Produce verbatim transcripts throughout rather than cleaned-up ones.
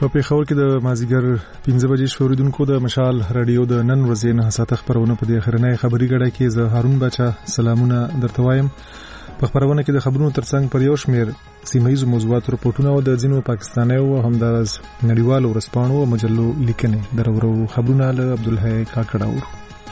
په پیښور کې د مازیګر پنځه بجې شوریدونکو د مشال رادیو د نن ورځې نه ساته خبرونه په دې اخرنۍ خبري غړای کې زه هارون بچا سلامونه درته وایم. په خبرونه کې د خبرونو ترڅنګ پر یو شمیر سیمایي موضوعات رپورټونه او د ځینو پاکستاني او همدارس نړیوالو ورسپانو او مجلو لیکنې درورو خبرونه له عبدالحی کاکړاور.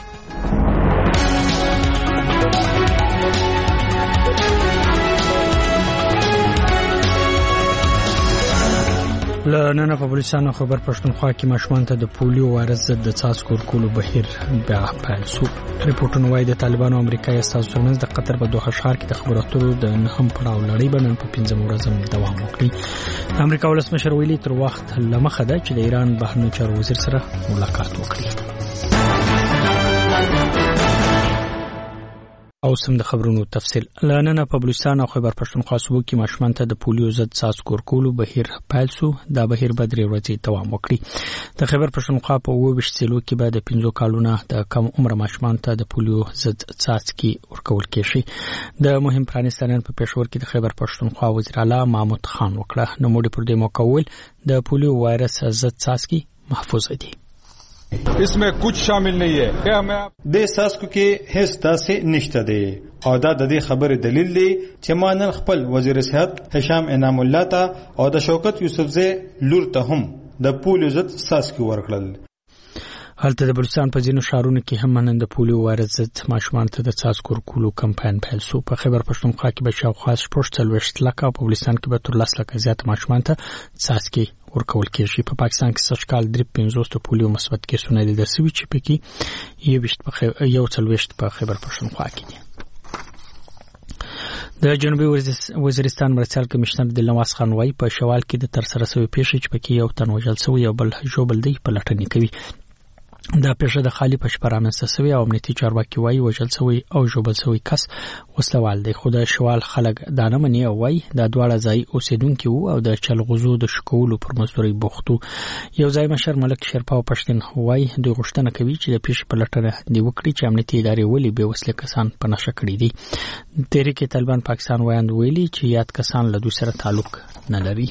لنن په بلوچستان خبر پښتونخوا کې ماشومان ته د پولیو وایرس ضد د څاڅکو ورکولو بهیر بیا پیل شو. ریپورتونه وايي د طالبانو امریکایي استازو ترمنځ د قطر په دوحه ښار کې د خبرو اترو د نهم پړاو لړۍ به نن په پنځم ورځ دوام وکړي. امریکا ولسمشر ویلي تر وخت لمخه ده چې د ایران بهرنیو چارو وزیر سره ملاقات وکړي. او سم د خبرونو تفصیل. لنن په بلوچستان او خیبر پښتونخوا صوبو کې ماشومان ته د پولیو ضد څاڅکو ورکولو بهیر پیل شو. دا بهیر به درې ورځې دوام وکړي. د خیبر پښتونخوا په اووه ویشت ضلعو کې به د پنځو کالونو د کم عمر ماشومان ته د پولیو ضد څاڅکي ورکول کېږي. د مهم پرانیستانن په پېښور کې د خیبر پښتونخوا وزیر اعلی محمود خان وکړه. نو موږ پر دې مکول د پولیو وایرس ضد څاڅکي محفوظ دي. इसमें कुछ शामिल नहीं है क्या हमें د ساسکو کې هیڅ داسې نشته دی او دا د دې خبرې دلیل دی چې مانن خپل وزیر صحت هشام انعام الله ته او د شوکت یوسفزی لور ته هم د پولیو ضد ساسکو ورکړل. هلته د بلوچستان په ځینو ښارونو کې هم نن د پولیو وایرس ضد ماشومان ته د څاڅکو ورکولو کمپاین پیل شو. په خیبر پښتونخوا کې به شاوخوا شپږ څلوېښت لکه او په بلوچستان کې به تر لس لکه زیات ماشومان ته څاڅکي ورکول کېږي. په پاکستان کې سږ کال درې پنځوس د پولیو مثبت کیسونه لیدل شوي چې پکې یو څلوېښت په خیبر پښتونخوا کې دي. د جنوبي وزیرستان مرستیال کمشنر دلنواز خان وايي په شوال کې د ترسره شوی پیښې چې پکې یو تن وژل شوی او بل ژوبل دی په لټنې کوي. دا پیښه د خالی په شپه رامنځته شوې او امنیتي چارواکي وايي وژل شوی او ژوبل شوی کس وسلوال دی. خو د شوال خلک دا نه مني او وايي دا دواړه ځای اوسېدونکي وو او د چلغوزو د شکولو پر مزدوري بوختو. یو ځای مشر ملک شرپا پښتون وايي دوی غوښتنه کوي چې د پیښې په لټه دی وکړي چې امنیتي ادارې ولې بې وسلې کسان په نشه کړي دي. تحریک طالبان پاکستان وایي ویلي چې یاد کسان له دوی سره تعلق نه لري.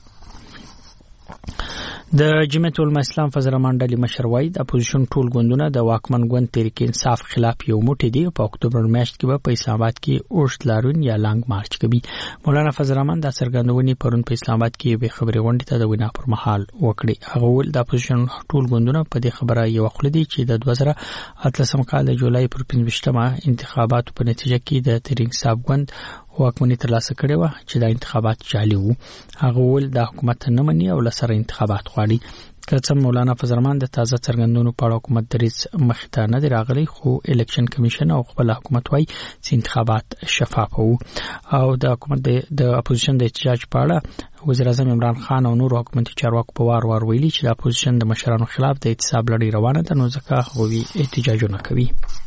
د جمعیت العلماء اسلام فضل الرحمن ډلې مشر وايي د اپوزیشن ټول ګوندونه د واکمن ګوند تحریک انصاف خلاف یو موټی دی. په اکتوبر میاشت کې به په اسلام آباد کې اوږد لاروون یا لانګ مارچ کوي. مولانا فضل الرحمن د څرګندونې پرون په اسلام آباد کې به خبري غونډې ته د وینا پر مهال وکړي. هغه ول د اپوزیشن ټول ګوندونه په دې خبره یو خل دي چې د دوه زره اتلسم کال د جولای پر پنځویشتمه انتخاباتو په نتیجه کې د تحریک انصاف ګوند واکمنۍ ترلاسه کړې و چې د انتخابات جعلي وو. هغه ول د حکومت نه مني او لسره انتخابات غواړي. کله مولانا فضل الرحمن د تازه څرګندونو په اړه حکومت دریځ مخته نه دی راغلی خو الیکشن کمیشن او خپل حکومت وايي چې انتخابات شفاف وو او د حکومت د اپوزیشن د احتجاج په اړه وزیر اعظم عمران خان او نور حکومتي چارواکو په وار وار ویلي چې د اپوزیشن د مشرانو خلاف د اعتصاب لړۍ روانه ده نو ځکه هغوی احتجاجونه کوي.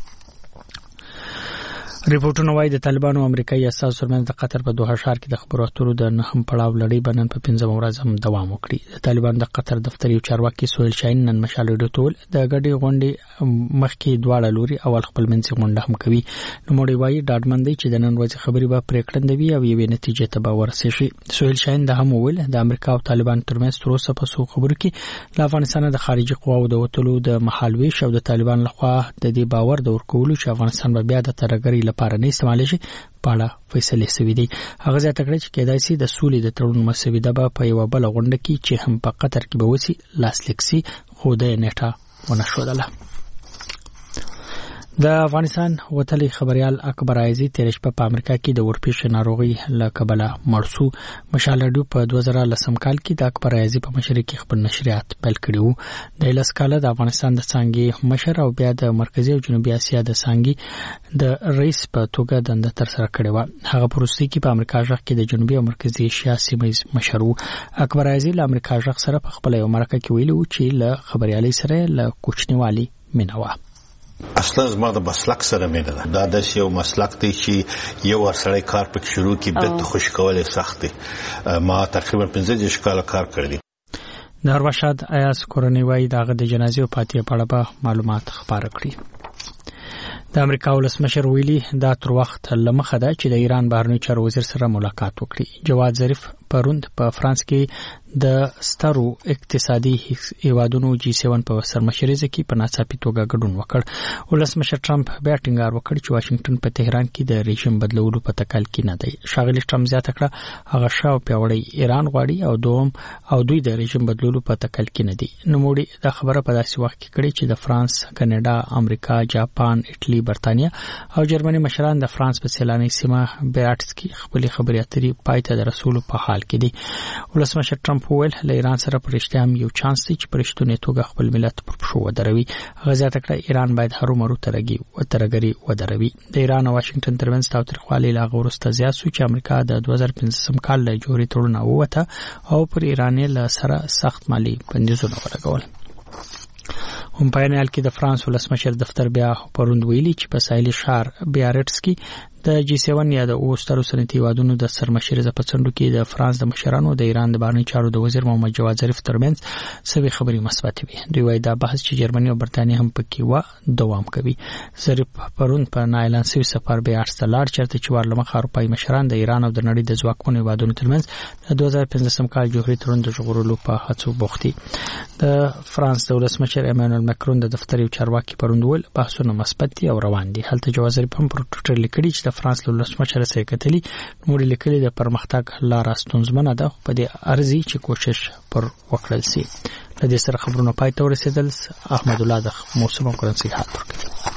ریپورتونه وايي د طالبانو امریکایي استازو ترمنځ د قطر په دوحه ښار کې د خبرو اترو د نهم پړاو لړۍ به نن په پنځم ورځ هم دوام وکړي. د طالبانو د قطر دفتر یو چارواکي سهیل شاهین نن مشال رادیو ته ویل د ګډې غونډې مخکې دواړه لوري اول خپل منځي غونډه هم کوي. نوموړی وايي ډاډمن دی چې د نن ورځې خبرې به پرېکړندوي او یوې نتیجې ته به ورسېږي. سهیل شاهین دا هم وویل د امریکا او طالبانو ترمنځ تر اوسه په څو خبرو کې له افغانستان د خارجي قواو د وتلو د مهالویش او د طالبان لخوا د دې باور د ورکولو چې افغانستان به بیا د ترګرۍ لپاره نه استعمالېږي په اړه فیصله شوې دي. هغه ځکه کړی چې کېدای شي د سولې د تړون مسوده به په یو بل غونډه کې چې هم په قطر کې به وسی لاسلیک شي خو د نیټه ونه شودله. د افغانستان وتلی خبريال اکبر عایزي تیر شپه په امریکا کې د ورپېښ ناروغي له کبله مړ شو. مشال رادیو په دوه زره لسم کال کې د اکبر عایزي په مشرۍ کې خپل نشریات پیل کړي وو. د لس کاله د افغانستان د څنګه مشر او بیا د مرکزی او جنوبي اسیا د څنګه د رئیس په توګه دنده تر سره کړې و. هغه پروسې کې په امریکا ژغ کې د جنوبي او مرکزی اسیا سیمې مشر وو. اکبر عایزي له امریکا ژغ سره په خپل یو مرکه کې ویلي و چې له خبريالي سره له کوچنیوالي مینه و. اصلا زما د مسلک سره مینه ده. دا د یو مسلک دی چې یو ورسره کار پک شروع کی بده خوش کوله سخت دی. ما تقریبا پنځه دیش کال کار کړی. د اروشاد ایاس کورنۍ وايي دغه د جنازې او پاتې په اړه معلومات خبره کړي. د امریکا ولسمشر ویلي دا تر وخت لمخه ده چې د ایران بهرنی چارو وزیر سره ملاقات وکړي. جواد ظریف پروند په فرانس کې د سترو اقتصادي هیوادونو جی سیون په سرمشريزه کې په ناڅاپي توګه ګډون وکړ. ولسمشر ټرمپ بیا ټینګار وکړ چې واشنگټن په تهران کې د رژیم بدلولو په تکل کې نه دی. ښاغلي ټرمپ زیاته کړه هغه شاو پیوړی ایران غواړي او دوم او دوی د رژیم بدلولو په تکل کې نه دي. نوموړي دا خبره په داسې وخت کې کړې چې د فرانس، کاناډا، امریکا، جاپان، ایټالي، برتانیا او جرمني مشران د فرانس په سیلاني سیمه بیاټس کې خپل خبرې اترې پای ته رسول په حال کې دي. ولسمشر ټرمپ وویل له ایران سره پرشته هم یو چانس دی چې پرشتونه توګه خپل ملت پر پښو ودروي. غزا تکړه ایران باید هرو مرو ترګي او ترګري ودروي. د ایران او واشنگټن ترمنځ تاوتریخوالی لا غورسته زیات شو چې امریکا د دوه زره پنځم کال له جوړې تړون ووته او پر ایران له سره سخت مالی بندیزونه ولګول. هم په نهال کې د فرانس ولسمشر دفتر بیا پروند ویلي چې په ساحلي ښار بیارټس کې د جی سیون یا د اوسترو صنعتي هیوادونو د سرمشريزه په څنډو کې د فرانس د مشرانو د ایران د بهرنی چارو د وزیر محمد جواد ظریف ترمنځ سوي خبري مثبت وي. دوی وايي دا بحث چې جرمني او برتانیې هم پکې و دوام کوي. ظریف پرون په نایلان سوي سفر به ارسته لاړ چرته چې ورلمه اروپایي مشران د ایران او د نړۍ د ځواکمنو هیوادونو ترمنځ د دوه زره پنځم کال جوهري تړون د ژغورلو په هڅو بوختي. د فرانس د ولسمشر ایمانوئل ماکرون د دفتر یو چارواکي پروند ول بحثونه مثبت دي او روان دي. هلته جواد ظریف هم پر ټوټر لیکلي چې د فرانس ولسمشر سره کتلی نور لیکلي د پرمختګ لار استونزمنه ده په دې ارزي چې کوشش پر وکړل سي. د دې سره خبرونه پای ته ورسېدل. احمد الله د موسم کرنسي حاضر کړ.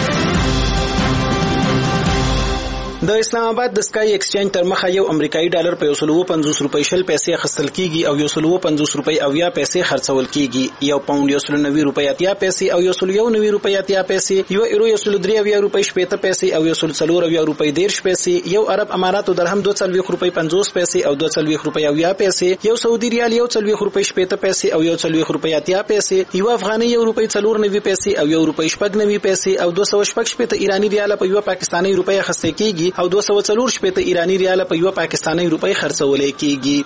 د اسلام آباد د سکای ایکسچینج تر مخه یو امریکایي ډالر په یو سل او پنځوس روپۍ شل پیسې خرڅل کیږي او یو سل او پنځوس روپۍ او یا پیسې خرڅول کیږي. یو پاوند یو سل نوي روپۍ اتیا پیسې او یو سل یو نوي روپۍ اتیا پیسې، یو ایرو یو سل درې او روپۍ شپږ پیسې او یو سل څلور او روپۍ دیرش پیسې، یو عرب اماراتو درهم دوه سل روپۍ پنځوس پیسې او دوه سل روپۍ او یا پیسې، یو سعودي ریال یو سل روپۍ شپږ پیسې او یو سل روپۍ اتیا پیسې، یو افغاني یو روپۍ څلور نوي پیسې او یو روپۍ شپږ نوي پیسې او دوه سوه شپږ شپږ ایرانی ریال په یو پاکستاني روپۍ خرڅ کیږي او دوه سوه څلور شپږ ایرانی ریال په یو پاکستاني روپۍ خرڅول کیږي.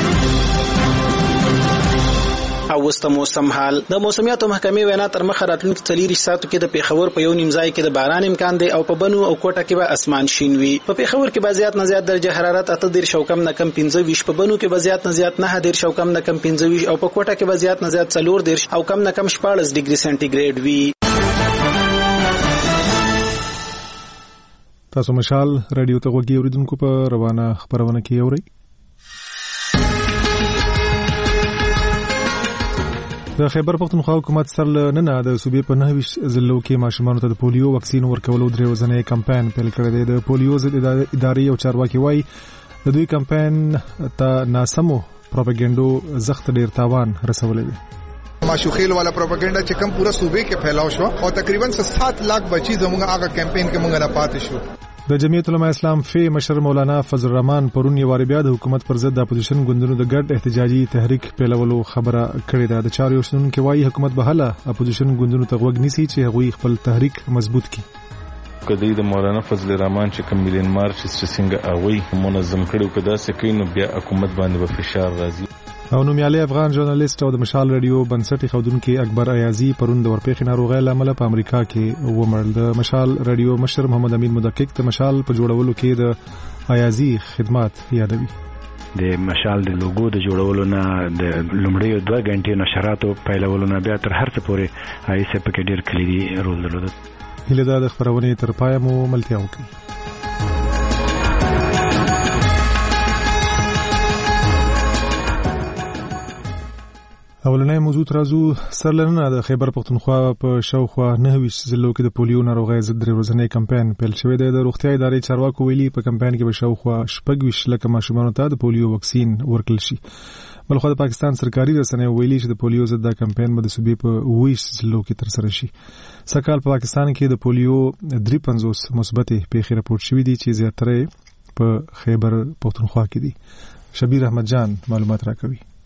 او وسته موسم حال. د موسمیاتو محکمې وینا تر مخه راتلونکي څلور ساعتو کې د پیښور په یو نیم ځای کې د باران امکان دی او په بنو او کوټه کې به اسمان شین وي. په پیښور کې به زیات نه زیات درجه حرارت اته دېرش او کم نه کم پنځه ویشت، په بنو کې به زیات نه زیات نه دېرش او کم نه کم پنځه ویشت او په کوټه کې به زیات نه زیات څلور دېرش او کم نه کم شپاړس ډیګري سانتي وي. تاسو مشال رادیو ته غوږی اوریدونکو په روانه خبرونه کې اورئ. د خیبر پختونخوا حکومت سره نن د صوبې په نهه ویشت ضلعو کې ماشومانو ته د پولیو واکسین ورکولو درې ورځنی کمپاین پیل کړی دی. د پولیو ضد ادارې او چارواکي وایي د دوی کمپاین ته ناسمو پروپاګاندا زخت ډیر تاوان رسولی دی. ماشوخیل والا پروپاګاندا چې کوم پورا صوبې کې پھیلاو شو او تقریبا سات لاکھ بچی زموږه هغه کمپاین کې موږ نه پاتې شو. د جمعیت علماء اسلام فی مشر مولانا فضل الرحمن پرون یو بیا د حکومت پر ضد د اپوزیشن ګوندونو د ګډ احتجاجي تحریک پیلولو خبره کړې ده. د چارو شنن کې وایي حکومت به هله اپوزیشن ګوندونو ته غوږ نیسي چې هغوی خپل تحریک مضبوط کړي. کدی د مولانا فضل الرحمن چې کوم ملین مارچ چې څنګه اوی منظم کړو کدا سکینو بیا حکومت باندې به فشار راځي. او نومیالي افغان ژورنالیست او د مشال رادیو بنسټي خودونکو اکبر ایازي پرون د ورپېښې ناروغۍ لامل په امریکا کې ومړل. د مشال رادیو مشر محمد امین مدقق د مشال په جوړولو کې د ایازي خدمات یادوي. د مشال د لوګو د جوړولو نه د لومړی دوه غنټې نشراتو پیلولو نه بیا تر هر څه پورې ایسه په کې ډیر کلیدي رول درلود. هله دا د خبرونه تر پای مو ملتیا وکړي. اولنۍ موضوع ترازو سرلنه د خیبر پختونخوا په شاوخوا نهه ویشت ضلعو کې د پولیو ناروغۍ ضد درې ورځنی کمپاین پیل شوی دی. د روغتیا ادارې چارواکو ویلي په کمپاین کې به شاوخوا شپږ ویشت لکه ماشومانو ته د پولیو واکسین ورکړل شي. بلخو د پاکستان سرکاري رسنیو ویلي چې د پولیو ضد د کمپاین به د صوبې په ویشت ضلعو کې ترسره شي. سکهال په پاکستان کې د پولیو درې پنځوس مثبتې پیښې راپورټ شوې دي چې زیاتره په خیبر پختونخوا کې دي. شبیر احمد جان معلومات راکوي.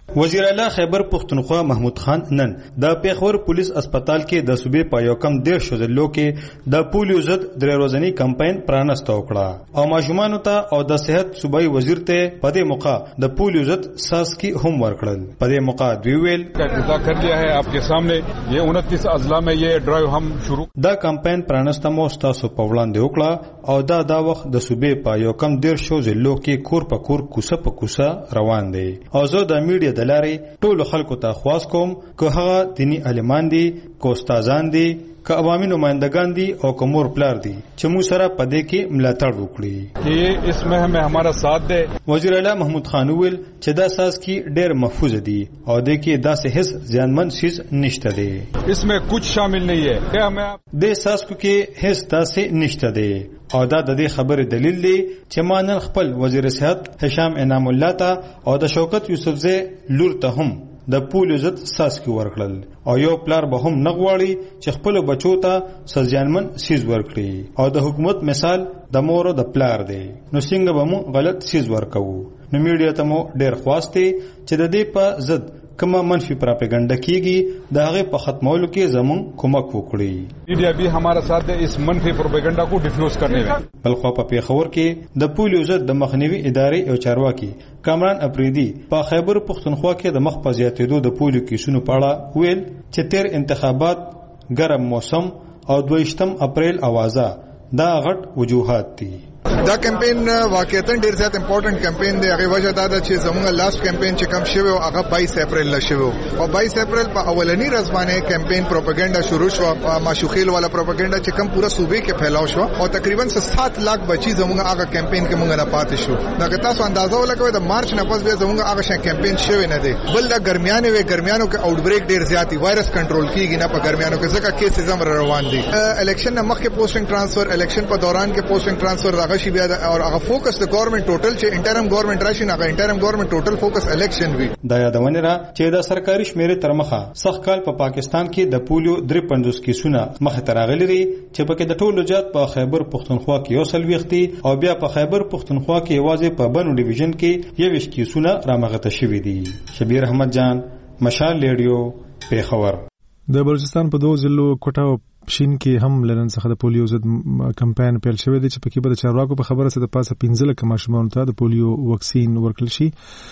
وزیر اعلی خیبر پختونخوا محمود خان نن د پیښور پولیس هسپتال کې د صوبې په یو کم ډیر شوزلو کې د پولیو ضد درې ورځنی کمپاین پرانسته وکړه او ماشومان ته او د صحت صوبایي وزیر ته په دې موقع د پولیو ضد ساسکی هم ورکړل. په دې موقع دوی ویل افتتاح کر لیا ہے آپ کے سامنے یہ انتیس اضلاع میں یہ ډرایو هم شروع دا کمپاین پرانسته مو تاسو په وړاندې وکړه او دا دا وخت د صوبې په یو کم ډیر شوزلو کې کور په کور کوسه په کوسه روان دی او زه د میډیا د لارې ټول خلکو ته خواست کوم که هغه دینی عالمان دي که استادان دي که عوامي نمائندگان دي او که مور پلار دي چې موږ سره په دې کې ملاتړ وکړي چې اس میں ہمیں ہمارا ساتھ دے. وزیر اعلی محمود خان ویل چې دا ساز کې ډېر محفوظ دي او د کې داسې هیڅ زیانمن شیز نشته دی. اس میں کچھ شامل نہیں ہے کہ ہمیں د ساز کې هیڅ داسې نشته دی او دا د دې خبرې دلیل دی چې ما نن خپل وزیر صحت هشام انعام الله ته او د شوکت یوسفزی لور ته هم د پولیو ضد ساسکی ورکړل او یو پلار به هم نغواړي چې خپل بچو ته سزیانمن سیز ورکړي او د حکومت مثال د مور د پلار دی نو څنګه به مو غلط سیز ورکو. نو میډیا ته مو ډېر خواسته چې د دې په ضد کومه منفي پراپګاندا کیږي د هغه په ختمولو کې زمون کومک وکړي. میډیا به ہمارا ساتھ دے اس منفي پروپاګاندا کو ډیفیوز کرنے میں. بلخو په پیښور کې د پولیو ضد د مخنیوي ادارې او چارواکي کامران اپریدي په خیبر پختونخوا کې د مخ په زیاتېدو د پولیو کیسونو په اړه ویل چې تیر انتخابات ګرم موسم او دویشتم اپریل اوازه دا غټ وجوهات دي. دا کمپین واقعیتاً ډیر زیات امپورټنٹ کمپین دی. هغه وجه دا ده چې زموږ لاست کمپین چې کم شوی او هغه باییس اپریل لا شوی او باییس اپریل په اولنی ورځ باندې کمپین پروپاګاندا شروع شو. ماشوخیل والا پروپاګاندا چې کم پورا صوبې کې پھیلاو شو او تقریبا سات لاک بچی زموږ هغه کمپین کې مونږ نه پاتې شو. دا که تاسو اندازه ولګوئ د مارچ نه پس بیا زموږ هغه شان کمپین شوی نه دی. بل دا ګرمیانه وی ګرمیانو کې آوټ بریک ډیر زیاتی وایرس کنټرول کیږي نه په ګرمیانو کې ځکه کیسز هم روان دي. الیکشن نه مخکې پوسټینګ ټرانسفر الیکشن په دوران کې پوسټینګ ټرانسفر راغی شي بیا او فوکس د گورنمنت ټوټل چې انټرم گورنمنت راشي نه انټرم گورنمنت ټوټل فوکس الیکشن وی. دا یادونه را چې د سرکاري شمیرې تر مخه سخت کال په پا پاکستان کې د پولیو درې پنځوس کیسونه مخه تراغلي دي چې پکې د ټولو جات په خیبر پختونخوا کې یو سل ویختي او بیا په خیبر پختونخوا کې یوازې په بنو ډیویژن کې یوش کیسونه رامغته شوي دي. شبیر احمد جان، مشال ریډیو، پیښور. د بلوچستان په دوه ضلعو کوټه او شین کې هم لنن څخه د پولیو ضد کمپاین پیل شوی دی چې پکې به د چارواکو په خبره سره د پاسه پنځه لک ماشومان ته د پولیو واکسین ورکړل شي.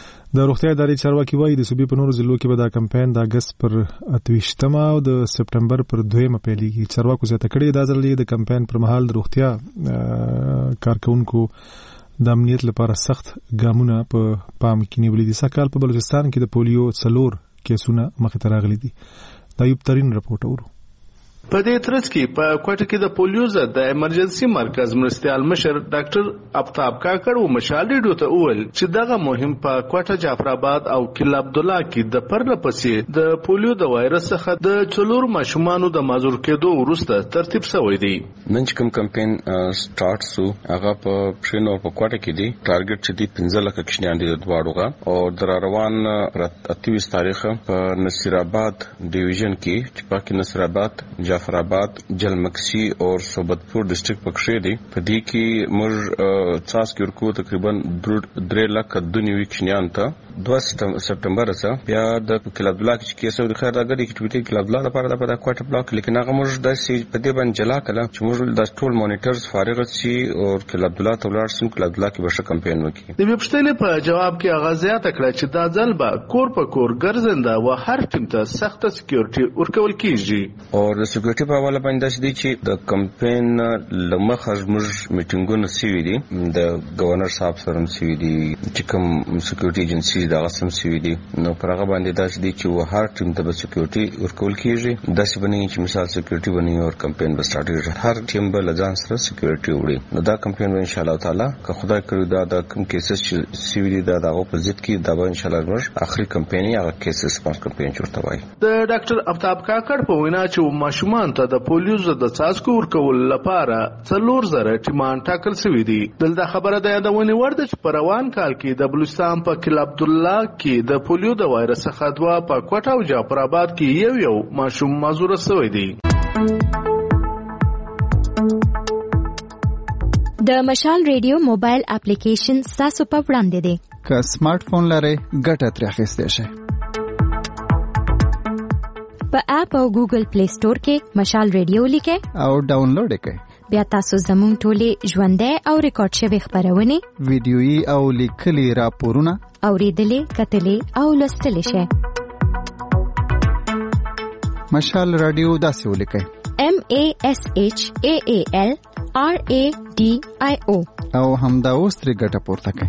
د روغتیا ادارې چارواکي وایي د صوبې په نورو ضلعو کې به دا کمپاین د اگست پر اتویشتمه او د سپټمبر پر دویمه پیلېږي. چارواکو زیاته کړې دا ځل د کمپاین پر مهال د روغتیا کارکونکو د امنیت لپاره سخت ګامونه په پام کې نیولي دي. سږ کال په بلوچستان کې د پولیو څلور کیسونه مخې ته راغلي دي. دا یو ترين رپورټ اورو. په دې ترڅ کې په کوټه کې د پولیو ضد د ایمرجنسي مرکز مرستیال مشر ډاکټر افتاب کاکړ و مشال ریډیو ته وویل چې دغه مهم په کوټه جعفر آباد او کلا عبد الله کې د پرله پسې د پولیو د وایرس څخه د څلور ماشومانو د معذور کېدو وروسته ترتیب شوی دی. نن چې کوم کمپاین سٹارټ شو هغه په پښینو په کوټه کې دی. ټارګټ چې دی پنځه لک کښنیان دي د دواړو او در روان اتویس تاریخ په نصیر آباد ډیویژن کې چې پاکي نصیر آباد جعفر آباد جلمکسی اور صوبتپور ډسټریکټ پکښې دي. په دې کې موږ څاس کې ورکو تقریبا درې لک دنیوي کښنیان ته دوه سپټمبر څخه بیا د کلا عبد الله کې کیسه د خیر راغلي چې په کلا عبد الله لپاره د په کوټه بلاک لیکن هغه موږ د سی په دې باندې جلا کړه چې موږ د ټول مانیټرز فارغ شي او کلا عبد الله ته ولاړ شو. کلا عبد الله کې به کمپاین وکړي. د ویبشتلې په جواب کې هغه زیاته کړه چې دا ځل به کور په کور ګرځنده او هر ټیم ته سخت سکیورټي ورکول کیږي. او د سکیورټي په حواله باندې چې چې د کمپاین لمخه موږ میټینګونه سوي دي د گورنر صاحب سره سوي دي چې کوم سکیورټي ایجنسی دا قسم سوي دي. نو پر هغه باندې دا چې چې هر ټیم ته به سکیورټي ورکول کیږي. دا څه بنئ چې مثال سکیورټي بنئ او کمپاین به سٹارټ کیږي. هر ټیم به لځان سره سکیورټي وړي. نو دا کمپاین به ان شاء الله تعالی که خدای کړی دا د کوم کیسز چې سوي دي دا د اپوزیت کې دا به ان شاء الله موږ اخري کمپاین یا کیسز پر کمپاین چورته وای. د ډاکټر افتاب کاکړ په وینا چې ماشومان ته د پولیو ضد څاڅکو ورکول لپاره څلور زره ټیمان ټاکل شوي دي. دلته خبره د یادونې وړ ده چې په روان کال کې د بلوچستان په کلا عبد الله کې د پولیو د وایرس څخه دوه په کوټه او جعفر آباد کې یو یو ماشوم معذور شوی دی. د مشال ریډیو موبایل اپلیکیشن تاسو په وړاندې دی. که سمارټ فون لرئ ګټه ترې اخیستی شئ. په اپ او ګوګل پلی سٹور کې مشال ریډیو لیکه او ډاونلوډ کړئ. بیا تاسو زموږ ټولې ژوندۍ او ریکارډ شوی خبرونه ویډیويي او لیکلي راپورونه اوریدلې کتلې او لوستلې شئ. مشال رادیو داسې ولیکئ: M A S H A A L R A D I O او همدا اوس ترې ګټه پورته کړئ.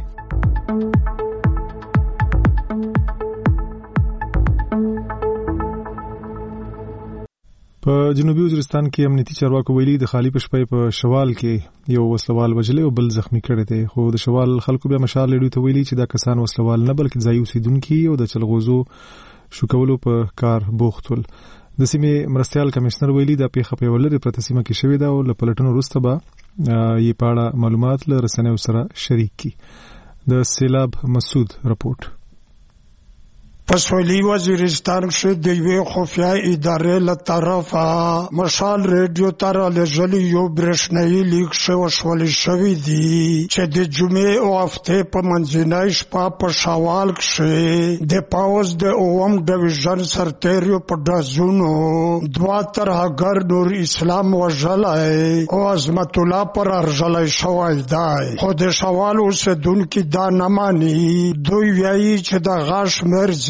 په جنوبي وزیرستان کې امنیتي چارواکو ویلي د خالی پشپې په شوال کې یو وسلوال وجلې او بل زخمی کړی دی، خو د شوال خلکو بیا مشال ریډیو ته ویلي چې دا کسان وسلوال نه بلکې ځایي اوسیدونکي او د چلغوزو شو کولو په کار بوخت ول. د سیمې مرستيال کمشنر ویلي دا پیښه په ولر پرته سیمه کې شوې ده او له پلټنو وروسته به یې پاړه معلومات له رسنیو سره شریک کړي. د سیلاب مسعود رپورټ. پسولی وزیرستان سے دیوی خفیہ ادارے لطرفا مشال ریڈیو تارا لجلی یو برشنئی لیگ سے وشولی شوی دی چه دی جمعه او هفته پا منزینایش پا پا شوالک سے دی پاوز دی اوام ڈویژن سرتیریو پا دازونو دوا ترہگر نور اسلام و جلائی او عظمت اللہ پر ارجلائی شوائی دائی خود شوالو سے دن کی دا نمانی دوی ویائی چه دا غاش مرزی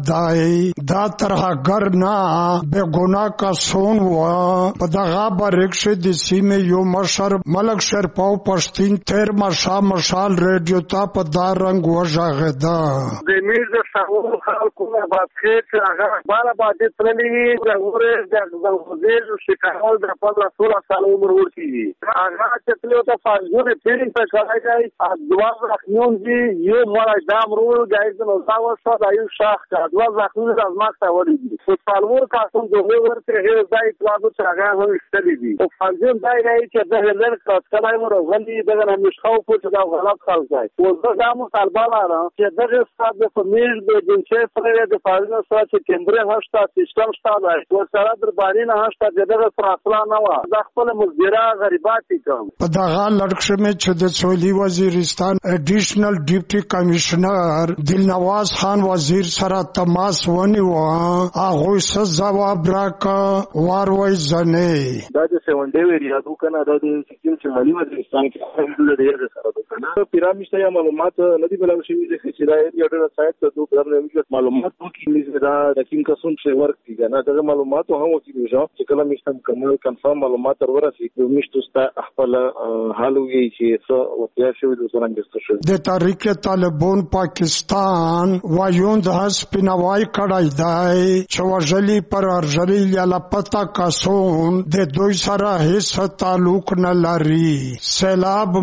دای دا ترها ګرنا به ګنا کا سون و په دغه برکش د سیمه یو مشر ملک شرپاو پښتین تیر مشا مشال ریډیو تا په دا رنگ وژغدا د میز شاو خلکو په خېټ هغه بار باندې تللی ورور د وزیر شکایت د پندرہ سولہ سال عمر ورکی هغه چې تلو ته فاجور پیرین په کارای دوه رخنون دي یو مړ دام رول گایز نو دا وسه د یو شاخ کا دوه ځخونه از ماکته وړي دي په څلور کاسم دوه ورته هي ځای پلاو چې هغه هم استلی دي او فاجور دای راځي چې د هلن کاټ کلای مو غلي دغه هم مشخو په دا غلط خلک ځای او دا مو طالبان را چې دغه استاد د فمیل د جنسي سره د فاجور سره چې کیمبري هشتا سیستم شته او سره در باندې نه هشتا دغه فاصله نه و د خپل مزدرا غریباتي کوم په دغه لړکشه مې چې د سویلي وزیرستان اډیشنل ډیپټي کمشنر دلنواز خان وزیر سره تماس ونیو هغه څه جواب راکا واروي ځنه دا د سیونډي ویریا دوکنه د سکیم چې مالی وزیرستان کې د ډېر سره دوکنه پیرامشته یا معلومات ندی بلل شي چې دا یو ډېر سایت ته دوه برنامه معلومات وکړي دا د کوم قسم څه ورک دي نه دا معلومات هم وکړي چې کله مشتم کومل کنفرم معلومات ورسي مشتو ست خپل حالوي چې څه وکیا شوی د څنګه شو د تحریک طالبان پاکستان وایوند هاس پینوای کړای دی چې وژلی پر ارجلی یا پتا کاسون د دوی سره هیڅ تعلق نه لري. سیلاب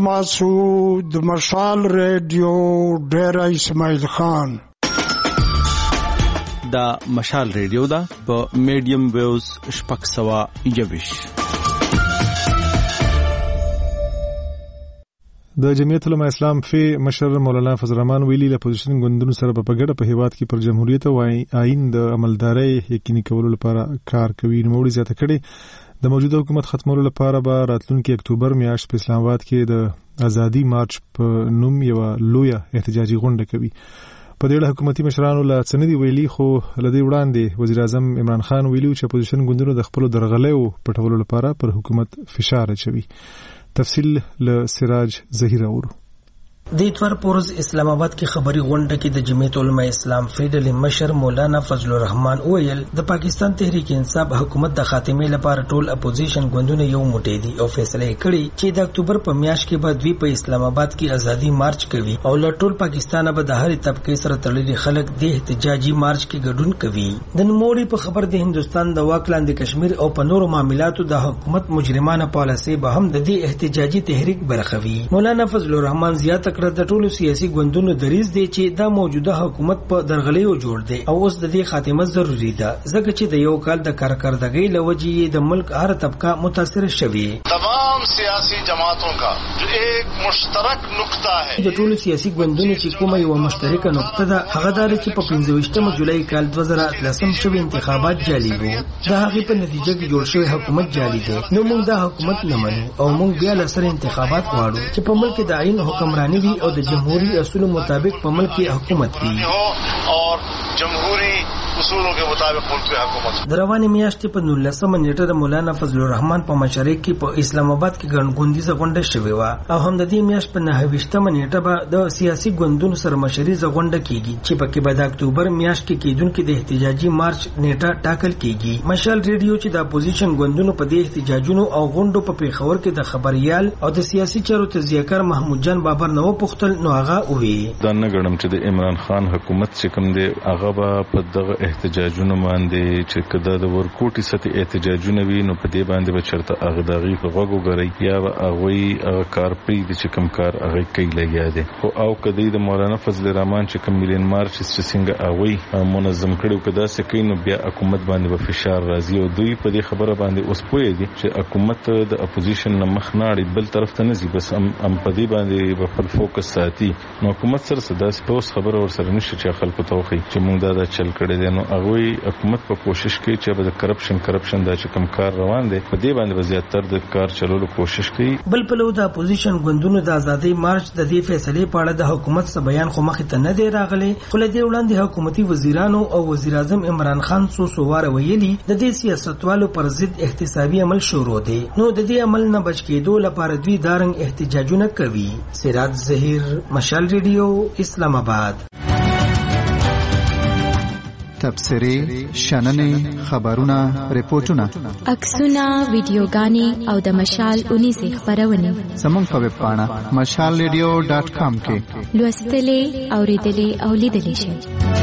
مسعود مشال ریډیو ډیر اسماعیل خان. دا مشال ریډیو دا په میډیم ویوز شپږ سوه یوویشت. د جمعیت العلماء اسلام فی مشر مولانا فضل الرحمن ویلي له اپوزیشن ګوندونو سره په ګډه په هیواد کې پر جمهوریت او آئین د عملدارۍ یقیني کولو لپاره کار کوي. نوموړي زیاته کړي د موجوده حکومت ختمولو لپاره به راتلونکي اکتوبر میاشت په اسلام آباد کې د ازادي مارچ په نوم یو لویه احتجاجي غونډه کوي. په دې اړه حکومتي مشرانو له څه نه ویلي، خو لدی وړاندې وزیر اعظم عمران خان ویلي چې اپوزیشن ګوندونو د خپل درغلیو پټولو لپاره پر حکومت فشار اچوي. تفصیل له سراج ظهیر اورو. د اتوار پورز اسلام آباد کې خبري غونډه کې د جمعیت علماء اسلام فیډل مشر مولانا فضل الرحمن ویل د پاکستان تحریک انصاف حکومت د خاتمه لپاره ټول اپوزیشن ګوندونه یو موټی دي او فیصله کړي چې د اکتوبر په میاشت کې به دوی په اسلام آباد کې ازادي مارچ کوي او له ټول پاکستان به د هر طبقه سره تړلي خلک د احتجاجي مارچ کې ګډون کوي. د نوموړي په خبر د هندستان د واک لاندې کشمیر او په نورو معاملاتو د حکومت مجرمانه پالیسي به هم د دې احتجاجي تحریک برخوي. مولانا فضل الرحمن زیاته د ټولو سیاسي ګوندونو دریځ دی چې دا موجوده حکومت په درغلیو جوړ دی او اوس د دې خاتمه ضروری ده ځکه چې د یو کال د کارکردګۍ لوجې د ملک هر طبقه متاثر شوی. تمام سیاسي جماعتوں کا جو ایک مشترک نقطہ ہے د ټولو سیاسي ګوندونو چې کومه یو مشترکه نقطه ده هغه دا چې په پنځه ویشتمه جولای کال دوه زره اتلسم شوی انتخابات جعلي وو. د هغې په نتیجه کې جوړ شوی حکومت جعلي دی. نو موږ دا حکومت نه منو او موږ بیا له سره انتخابات غواړو چې په ملک د آئین حکمرانی وي او د جمهوری اصولو مطابق په ملک کې حکومت وي اور جمهوری اصولوں کے مطابق ملک حکومت. د روانې میاشتې په نولسمه نیټه د مولانا فضل الرحمن په مشرۍ کې په اسلام آباد کې ګڼ ګوندیزه غونډه شوې وه او هم د دې میاشت په نهه ویشتمه نیټه به د سیاسي ګوندونو سره مشریزه غونډه کیږي چې پکې به د اکتوبر میاشت کې کېدونکې د احتجاجي مارچ نیټه ټاکل کیږي. مشال ریډیو چې د اپوزیشن ګوندونو په دې احتجاجونو او غونډو په پیښور کې د خبريال او د سیاسي چارو تجزیه‌کار محمود جان بابر نو پختل نو هغه وی دا نه غړم چې د عمران خان حکومت چې کوم دی هغه په دغه احتجاجونو باندې چې کده د ورکوټي سطح احتجاجونه وي نو په دې باندې به چرته هغه دغه غوغو غړي یا هغه کار پری چې کوم کار هغه کوي لګیا دي او کدی د مولانا فضل الرحمن چې کوم مليون مارچ چې څنګه هغه منظم کړو کدا سکه نو بیا حکومت باندې به فشار راځي او دوی په دې خبره باندې اوس پوي دي چې حکومت د اپوزیشن نه مخ ناړي بل طرف ته نه ځي بس ام ام په دې باندې په خپل فوکس ساتي نو حکومت سره صدا سپوس خبره ور سره نشي چې خلکو ته وخی چې موږ دا چل کړی دي نو هغه حکومت په کوشش کوي چې د کرپشن کرپشن دا چې کوم کار روان دي په دې باندې زیاتره د کار چلولو کوشش کوي. بل په لو د اپوزیشن ګوندونو د ازادي مارچ د دې فیصلې په اړه د حکومت څخه بیان خو مخ ته نه دی راغلی خو له دې وړاندې حکومتي وزیرانو او وزیر اعظم عمران خان څو څو واره ویلي د دې سیاستوالو پر ضد احتسابي عمل شروع دی نو د دې عمل نه بچ کېدو لپاره دوی دارنګ احتجاجونه کوي. سراج ظهیر مشال ریډیو اسلام آباد. تبصرې شننې خبرونه ریپورتونه عکسونه ویډیوګانې او د مشال اونیزه خبرونه زموږ په ویب پاڼه مشال ریډیو ډاټ کام کې لوستلې اوریدلې او لیدلې شئ.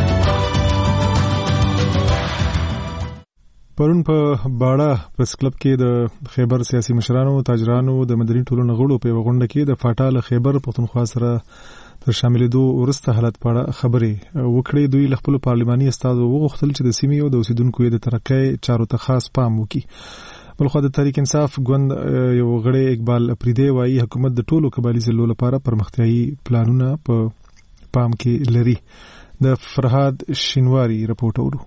پرون په باړه پریس کلب کې د خیبر سیاسي مشرانو تاجرانو د مدني ټولنو غړو په غونډه کې د فاټال خیبر پښتونخوا سره تر شاملېدو ورسته حالت په اړه خبرې وکړې. دوی له خپل پارلماني استازو وغوښتل چې د سیمې او د اوسیدونکو د ترقۍ چارو ته خاص پام وکړي. بلخو د تحریک انصاف ګوند یو غړی اقبال اپریدی وایي حکومت د ټولو قبایلی ضلعو لپاره پرمختیايي پلانونه په پام کې لري. د فرهاد شینواری رپورټ اورو.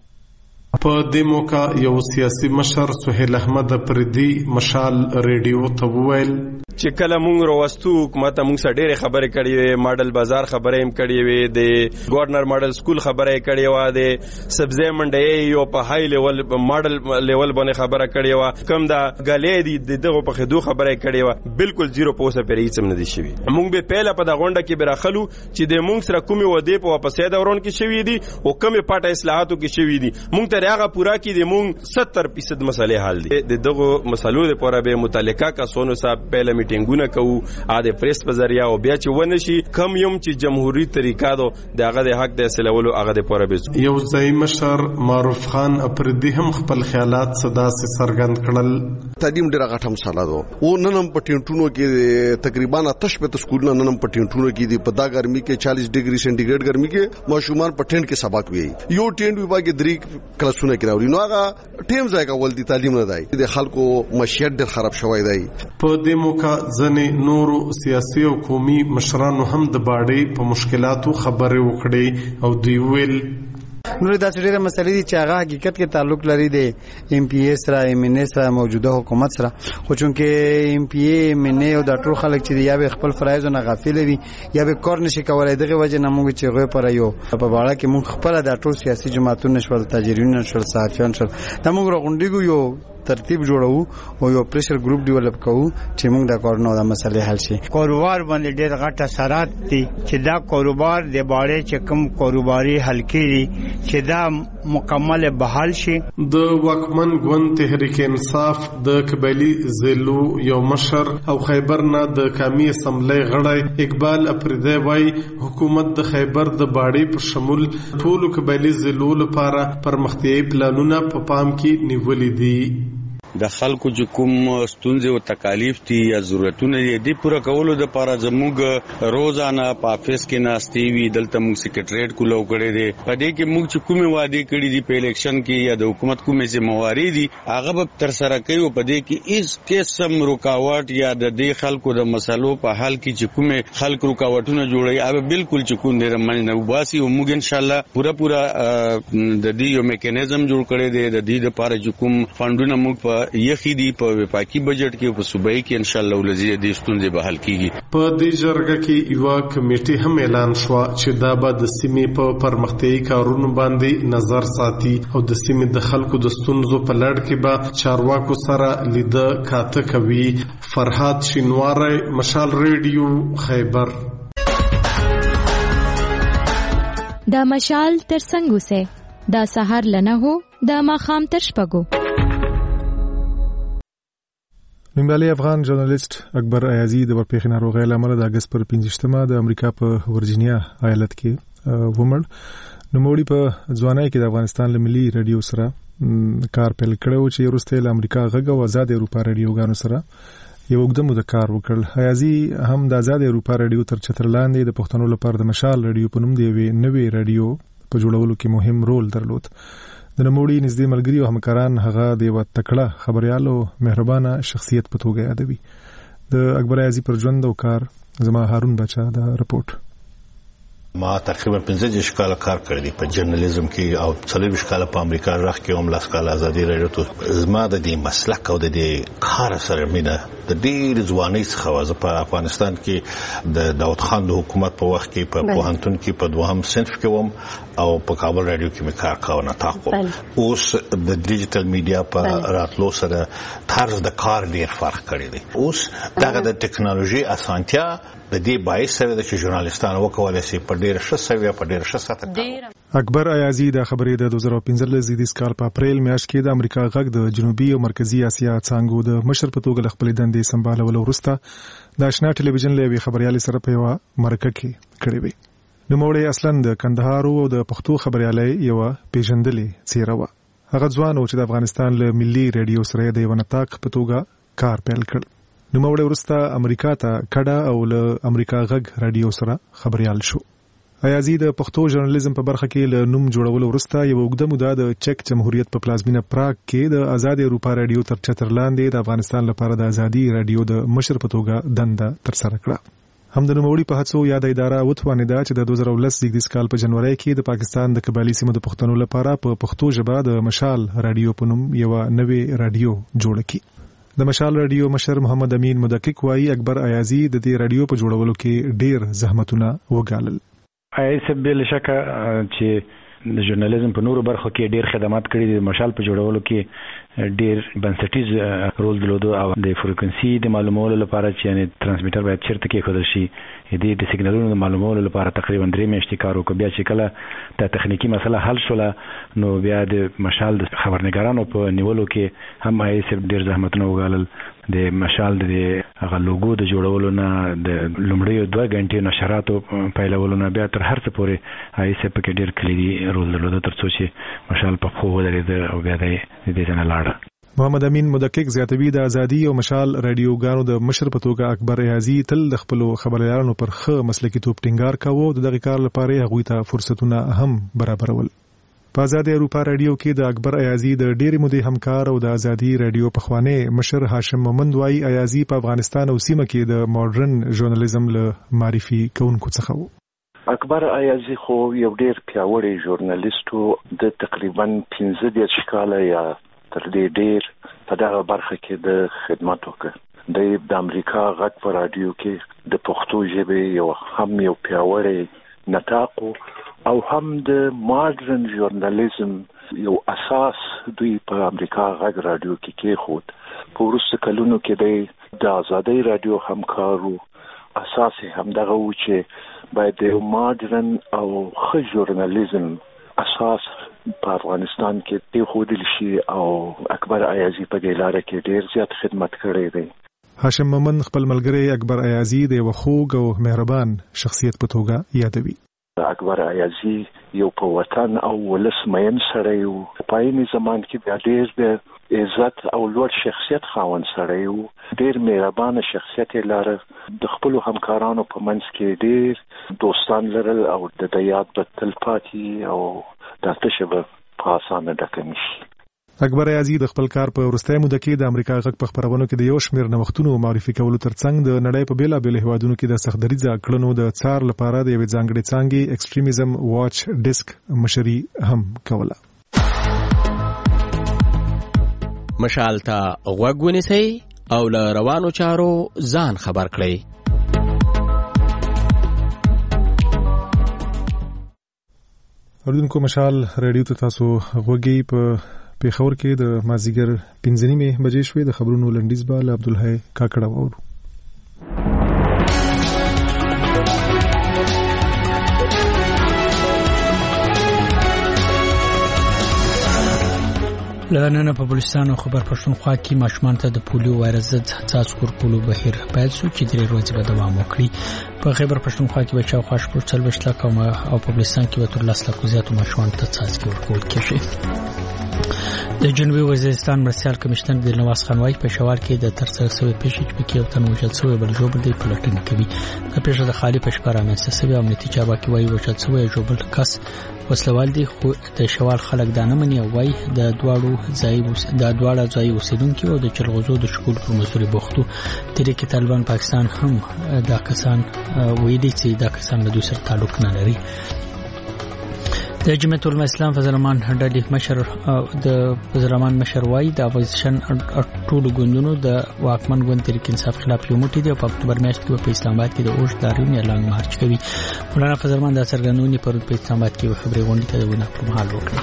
په دې موقع یو سیاسي مشر سهیل احمد اپریدی مشال ریډیو ته وویل چې کله مونږ وروستو حکومت مونږ سره ډېرې خبرې کړې وې ماډل بازار خبرې هم کړې وې د گورنر ماډل سکول خبرې کړې وې د سبزی منډي یو په هاي لیول ماډل لیول باندې خبره کړې وې کوم دا غلې دي دغه په خدو خبرې کړې وې بالکل زیرو پوسه پرې هیڅ نه دي شوی. مونږ به پهله په دا غونډه کې براخلو چې د مونږ سره کومې ودې په واپسې دوران کې شوی دي او کومې پټه اصلاحاتو کې شوی دي مونږ ته هغه پورا کې د مونږ ستر فیصد مسلې حل دي. د دغه مسلو لپاره به متعلقه کسانو سره پهله میټینګونه کوو اده پریس په ذریعہ او بیا چې ونشي کم یم چې جمهوریت طریقه دو دغه د حق د سلولو هغه د پوره بزو. یو ځای مشر معروف خان اپریدی هم خپل خیالات صدا سي سرګند کړل. تعلیم ډیره غټه مسله ده او ننم پټینټونو کې تقریبا تش په سکولونو ننم پټینټونو کې دی په دا ګرمي کې چالیس ډیګري سنټیګریډ ګرمي کې ماشومان پټینټ کې سبق وی یو ټینټ وی کې درې کلاسونه کې راوړي نو هغه ټیم ځای کا ولدي تعلیم نه دی د خلکو معیشت ډیر خراب شوی دی. په دې موقع ځنې نورو سیاسي او قومي مشرانو هم د باړې په مشکلاتو خبرې وکړې او دوی ویل نور دا ډېر مسلې دي چې هغه حقیقت کې تعلق لري د ایم پی ایس سره ایم ان ایس سره موجوده حکومت سره خو چونکه ایم پی ای ایم ان ای او د ټول خلک چې یا به خپل فرایض نه غافل وي یا به کار نشي کولای دغه وجه نه موږ چې غوې پر یو په باړه کې موږ خپل د ټول سیاسي جماعتونو نشول تاجرین نشول صحافیان شول دا موږ غونډیګو یو ترتیب جوړو او یو پریشر ګروپ ډیولپ کوو چې موږ دا کارونه د مسلې حل شي. کاروبار باندې ډېر غټ اثرات دي چې دا کاروبار د باړې چې کوم کاروباري حل کړي چې دا مکمل بحال شي. د واکمن ګوند تحریک انصاف د قبایلی ضلعو یو مشر او خیبر نه د قومي اسمبلی غړی اقبال اپریدی وایي حکومت د خیبر د باړې په شمول ټولو قبایلی ضلعو لپاره پرمختیايي پلانونه په پام کې نیولې دي. د خلکو چې کوم ستونزې او تکالیف دي یا ضرورتونه دي پوره کولو د لپاره زموږ روزانه په افیس کې ناستې وي دلته موږ سیکریټریټ کولو کړی دی په دې کې موږ چې کومې وعده کړې دي په الیکشن کې یا د حکومت کومې ذمہواری دي هغه به تر سره کوي په دې کې هیڅ قسم رکاوټ یا د دې خلکو د مسلو په حل کې چې کومې خلک رکاوټونه جوړي هغه بالکل چې کوم د رمن نه وباسي او موږ ان شاء الله پوره پوره د دې یو میکانیزم جوړ کړی دی د دې لپاره چې کوم فندونه موږ په یخي دی په وفاقي بجټ کې په صوبایي کې ان شاء الله ولزي د ستونزې به حل کیږي. په دې جرګه کې یو کمیټه هم اعلان شو چې دا به د سیمې په پرمختیايي کارونو باندې نظر ساتي او د سیمې د خلکو د ستونزو په لړ کې به چارواکو سره لیده کاته کوي. فرهاد شینواری، مشال ریډیو، خیبر. دا مشال تر څنګه سه دا سحر لنه هو دا ماخام تر شپګو. نیمګړی افغان ژورنالیست اکبر ایازي د ورپېښې ناروغۍ له امله د اګست پر پنځه د امریکا په ورجینیا ایالت کې ومړ. نوموړي په ځوانۍ کې د افغانستان له ملي رادیو سره کار پیل کړو چې وروسته له امریکا غږ او آزاد اروپا رادیوګانو سره یو وګړه مو د کار وکړ. ایازي هم د آزاد اروپا رادیو تر چتر لاندې د پښتنو لپاره د مشال رادیو په نوم دی وی نوې رادیو په جوړولو کې مهم رول درلود. د نوموړي نږدې ملګري او همکاران هغه د یو تکړه خبريال او مهربانه شخصیت په توګه یادوي. د اکبر ایازي پر ژوند او کار زما هارون بچا د رپورټ. ما تقریبا پنځه کاله کار کړی دی په جرنالیزم کې او څلور کاله په امریکا راغ کې هم لاس کاله ازادي رادیو ته زما د دې مسلک او د دې کار سره مینه د ډېر ځوانۍ څخه وځه. په افغانستان کې د داود خان د حکومت په وخت کې په پوهنتون کې په دوهم صنف کې وم او په کابل رادیو کې مې کار کاوه. نتاقو اوس د ډیجیټل میډیا په راتلو سره طرز د کار ډېر فرق کړی دی. اوس دغه د ټکنالوژي اسانتیا د دې باعث سره د ژورنالیستانو وکولای شي په ډېر ښه سویه په ډېر ښه ساته. اکبر ایازي د خبرې د دوه زره پنځه زیدیس کال په اپریل میاشت کې د امریکا غږ د جنوبي او مرکزی اسیا څنګه د مشر په توګه خپل دندې سمبالول وروسته د آشنا ټلویزیون لوي خبريالي سره په یو مرکه کې کړې وي. نوموړی اصلا د کندهار او د پښتو خبريالي یو پیژندلې څیره و. هغه ځوان چې د افغانستان له ملي رادیو سره د یو نتاق په توګه کار پیل کړ. نوموړی وروسته امریکا ته کډه او له امریکا غږ رادیو سره خبريال شو. ایازي د پښتو ژورنالیزم په برخه کې له نوم جوړولو وروسته یو وګړه موده د چک جمهوریت په پلازمینه پراګ کې د آزاد اروپا رادیو تر چتر لاندې د افغانستان لپاره د آزادي رادیو د مشر په توګه دنده تر سره کړه. هم د نوموړي په هڅو یاد اداره وتوانیده چې د دوه زره ولس زیږدیز کال په جنوري کې د پاکستان د قبایلی سیمو د پښتنو لپاره په پښتو ژبه د مشال رادیو په نوم یو نوې رادیو جوړ کړي. د مشال رادیو مشر محمد امین مدقق وایي اکبر ایازي د دې رادیو په جوړولو کې ډېر زحمتونه وګالل. ایسه بل شکه چې د ژورنالیزم په نورو برخو کې ډېر خدمات کړي دي. مشال په جوړولو کې ډېر بنسټیز رول درلود او د فریکونسي د معلومولو لپاره چې یعنی ترانسمیټر باید چیرته کې خودل شي د دې سیګنالونو د معلومولو لپاره تقریبا درې میاشتې کار وکړ. بیا چې کله د تخنیکی مسله حل شوله نو بیا د مشال د خبرنګارانو په نیولو کې هم ایسه ډېر زحمتونه وګالل. د مشال د هغه لوګو د جوړولو نه د لومړیو دوه غنټې نشراتو پیلولو نه بیا تر هر څه پورې ایسه په کې ډېر کلیدي رول درلود تر څو چې مشال په خو ودرېد او بیا د دې ځنه لاړ. محمد امین مدقق زیاتوي د ازادي او مشال رادیوګانو د مشر په توګه اکبر ایازي تل د خپل خبريالانو پر ښه مسلکي توپ ټینګار کاوه. د دغه کار لپاره هغوی ته فرصتونه هم برابرول. په آزاد اروپا رادیو کې د اکبر ایازي د ډېری مودې همکار او د آزادي رادیو پخوانی مشر هاشم مومند وایي ایازي په افغانستان او سیمه کې د ماډرن ژورنالیزم له معرفي کوونکو څخه و. اکبر ایازي خو یو ډېر پیاوړی ژورنالیست و. د تقریبا پنځه دېرش کاله یا تر دې ډېر په دغه برخه کې د خدمت وکړ. د امریکا غږ په رادیو کې د پښتو ژبې یو هم یو پیاوړی نطاق او هم د ماډرن ژورنالیزم یو اساس دوی په امریکا غږ رادیو کې کېښود. په وروسته کلونو کې د آزادۍ رادیو همکارو اساس همدغه و چې باید د ماډرن او ښه ژورنالیزم اساس په افغانستان کې دی خودل شي او اکبر ایازي په دې لار کې ډېر زیات خدمت کړی دی. هاشم مومند خپل ملګری اکبر ایازي د یو خوږ او مهربان شخصیت په توګه یادوي. اکبر ایازي یو په وطن او ولس مین سړی و. په عین زمان کې بیا ډېر د عزت او لوړ شخصیت خاوند سړی و. ډېر مهربانه شخصیت یې لاره. د خپلو همکارانو په منځ کې ډېر دوستان لرل او د ده یاد به تل پاتې او دا تشه به په اسانه ډکه نشي. اکبر ایازي د خپل کار په وروستۍ موده کې د امریکا غږ په خبرونو کې د یو شمېر نوښتونو معرفي کولو ترڅنګ د نړۍ په بېلابېلو هیوادونو کې د سختدریځه کړنو د څار لپاره د یوې ځانګړې څانګې ایکسټریمیزم واچ ډیسک مشري هم کوله. مشال ته غوږ ونیسئ او له روانو چارو ځان خبر کړئ. اوریدونکو مشال رادیو ته تاسو غوږی په پیښور کې د مازیګر پنځه نیمې بجې شوې. د خبرونو لنډیز به له عبدالحی کاکړه واورو. لنن په بلوچستان او خیبر پښتونخوا کې ماشومان ته د پولیو وایرس ضد څاڅکو ورکولو بهیر پیل شو چې درې ورځې به دوام وکړي. په خیبر پښتونخوا کې به شاوخوا شپږ څلوېښت لکه او په بلوچستان کې به تر لس لکو زیاتو ماشومانو ته څاڅکي ورکول کېږي. د جنوبي وزیرستان مرستیال کمشنر دلنواز خان وايي پېښور کې د ترسره شوې پیښې چې پکې یو تن وژل شوی بل ژوبل دی پلټنه کوي. د پیښې د خالي پښ پر رامنځته شوی او نتیجه به کې وايي وژل شوی ژوبل کس وسلوال دي خو د شوال خلک دا نه مني او وايي د دواړو ځای د دواړو ځای اوسیدونکو او د چلغوزو د شکول پر مزوري بوختو ترې کې طالبان پاکستان هم دا کسان ویلي چې دا کسان له دوی سره تعلق نه لري. د جمعیت العلماء اسلام فضل الرحمن ډلې مشر د فضل الرحمن مشر وايي د اپوزیشن ټولو ګوندونو د واکمن ګوند تحریک انصاف خلاف یو موټی دی او په اکتوبر میاشت کې په اسلام آباد کې د اوږد داریون اعلان مارچ کوي. مولانا فضل الرحمن د څرګندونې پر په اسلام آباد کې خبري غونډه ته ونه پر مهال وکړه.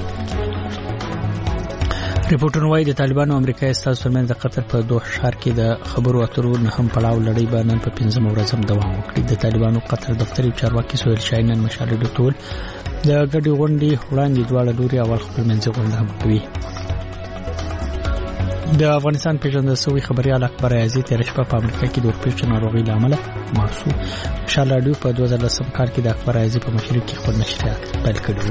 ریپورټونه وايي د طالبانو او امریکا استازو ترمنځ د قطر په دوه ښار کې د خبرو اترو نه هم پړاو لړۍ به نن په پنځمه ورځ هم دوام وکړي. د طالبانو قطر دفتر یو چارواکي سهیل شاهین نن مشال ډول د ګډي غونډې وړاندې دواړه لوري اول خپل منځي غونډه هم کوي. د افغانستان پیژندل شوی خبريال اکبر عزیز تیر شپه په امریکا کې د اورپېچ ناروغي لامل مارسو مشال رادیو په دوه زره لسم کال کې د اکبر عزیز په مشرۍ کې خپل نشریات پیل کړی.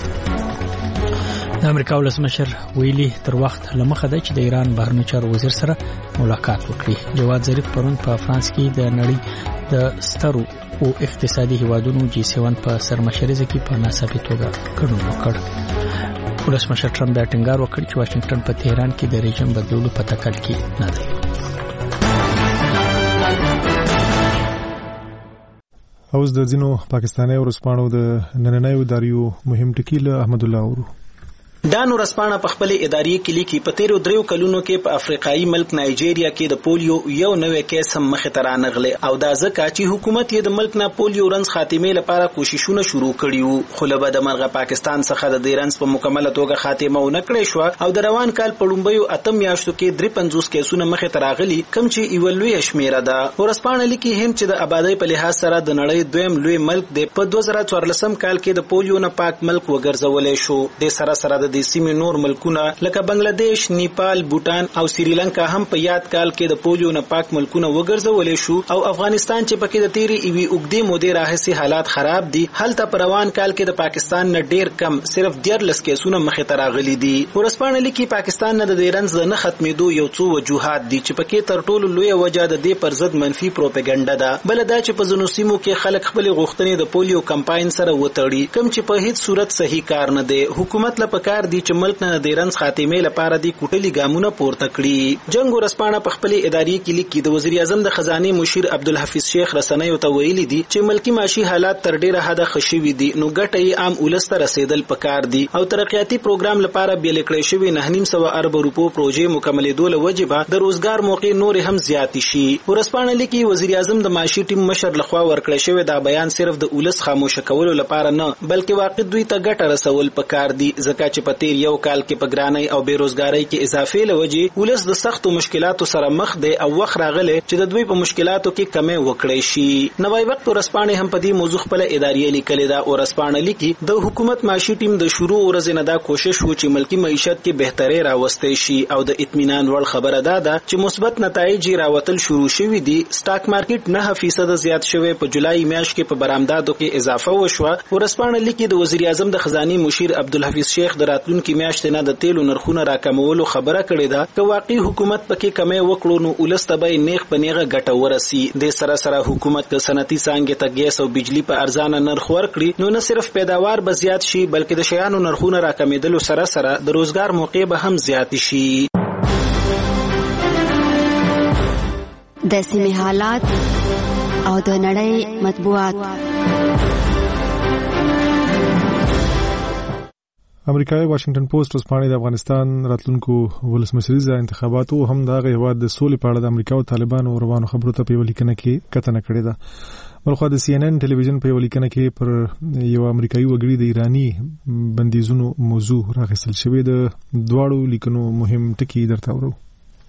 د امریکا ولسمشر ویلي تر وخت لمخه ده چې د ایران بهرنی چارو وزیر سره ملاقات وکړي. جواد ظریف پرون په فرانس کې د نړۍ د سترو او اقتصادي هیوادونو جی سیون په سرمشریزه کې په ناڅاپي توګه ګډون وکړ. ولسمشر ټرمپ دا ټینګار وکړ چې واشنگټن په تهران کې د رژیم بدلولو په تکل کې نه دی. اوس د ځینو پاکستاني ورسپانو د نننیو داریو مهم ټکی له احمد الله اورو. دانو رسپانه په خپل اداري کې لیکي په تیرو دریو کلونو کې په افریقایي ملک نایجیریا کې د پولیو یو نوې کیس هم مخ ته رانغله او دا ځکه چې حکومت یې د ملک نه پولیو رنځ خاتمه لپاره کوششونه شروع کړي وو. خو له بده مرغه پاکستان څخه د دې رنځ په مکمله توګه خاتمه ونه کړې شو او د روان کال په لومبیو اتم میاشتو کې درې پنځوس کیسونه مخ ته راغلي کم چې ایولوي شمیره ده. ورسپانه لیکي هم چې د آبادی په لحاظ سره د نړۍ دویم لوی ملک دی په دوه زره څوارلسم کال کې د پولیو نه پاک ملک وګرځولې شو. د سره سره د سیمې نور ملکونه لکه بنگلاديش، نیپال، بوتان او سریلانکا هم په یاد کال کې د پولیو نه پاک ملکونه وګرځولې شو او افغانستان چې پکې د تیری ایوي اوګدې مودې راهسي حالات خراب دي هلته پر روان کال کې د پاکستان نه ډیر کم صرف دیارلس کیسونه مخې ته راغلي دي. ورسپانه لیکي پاکستان نه د دیرنز نه ختمېدو یو څو وجوهات دي چې پکې تر ټولو لوی وجه د دې پر ضد منفي پروپاګاندا ده. بل دا چې په ځینو سیمو کې خلک خپل غوښتنې د پولیو کمپاین سره وتړي کوم چې په هیڅ صورت صحیح کار نه دی. حکومت لپاره کار دي چې ملک نه د رنځ خاتمه لپاره د کوټلي ګامونه پورته کړي. جنگ ورسپانه په خپل اداري کې لیکي د وزیر اعظم د خزانه مشیر عبدالحفیظ شیخ رسنیو ته ویلي دي چې ملکی معاشي حالات تر ډیره حد خشوي دي نو ګټه یې عام ولست رسیدل پکار دي او ترقیاتي پروګرام لپاره بیل کړی شوی نه نیم سو ارب روپو پروژې مکملېدو له وجبه د روزګار موقع نور هم زیات شي. ورسپانه لیکي وزیر اعظم د معاشي ټیم مشر لخوا ورکړی شوی دا بیان صرف د ولس خاموش کولو لپاره نه بلکې واقع دوی ته ګټه رسول پکار دي ځکه چې په تیر یو کال کې په ګرانۍ او بیروزګاری کې اضافه لوجي ولس د سختو مشکلاتو سره مخ دی او وخت راغله چې د دوی په مشکلاتو کې کمی وکړي شي. نوای وخت ورسپانه هم په دې موضوع خپل اداري لیکل دا ورسپانه لیکي د حکومت معاشي ټیم د شروع ورځ نه دا کوشش و چې ملکی معیشت کې بهتري راوستي شي او د اطمینان وړ خبره ده چې مثبت نتایج راوتل شروع شوي دي. سٹاک مارکیټ نه فیصد زیات شوی په جولای میاشت کې په برآمداتو کې اضافه وشوه. ورسپانه لیکي د وزیر اعظم د خزانه مشیر عبدالحفیظ شیخ د راتلونکي میاشت نه د تیلو نرخونه راکمولو خبره کړې ده چې واقعي حکومت پکې کمی وکړو نو ولستبای نیغ په نیغه ګټه ورسي. د سره سره حکومت د صنعتي څنګه ته ګیس او بجلی په ارزانه نرخ ورکړي نو نه صرف پیداوار به زیات شي بلکې د شیانو نرخونه راکمېدلو سره سره د روزګار موقع به هم زیات شي. د سیمې حالات او د نړۍ مطبوعات. امریکایي واشنگټن پوسټ وسپانې د افغانستان راتلونکو ولسمشریزه انتخاباتو هم د هیواد د سولې په اړه د امریکا او طالبانو روانو خبرو ته په ولیکنه کې کتنه کړې ده. بلخو د سی ان ان ټلویزیون په ولیکنه کې پر یو امریکایي وګړي د ایرانی بندیزونو موضوع راغستل شوی د دواړو لیکنو مهم ټکي درته ورو.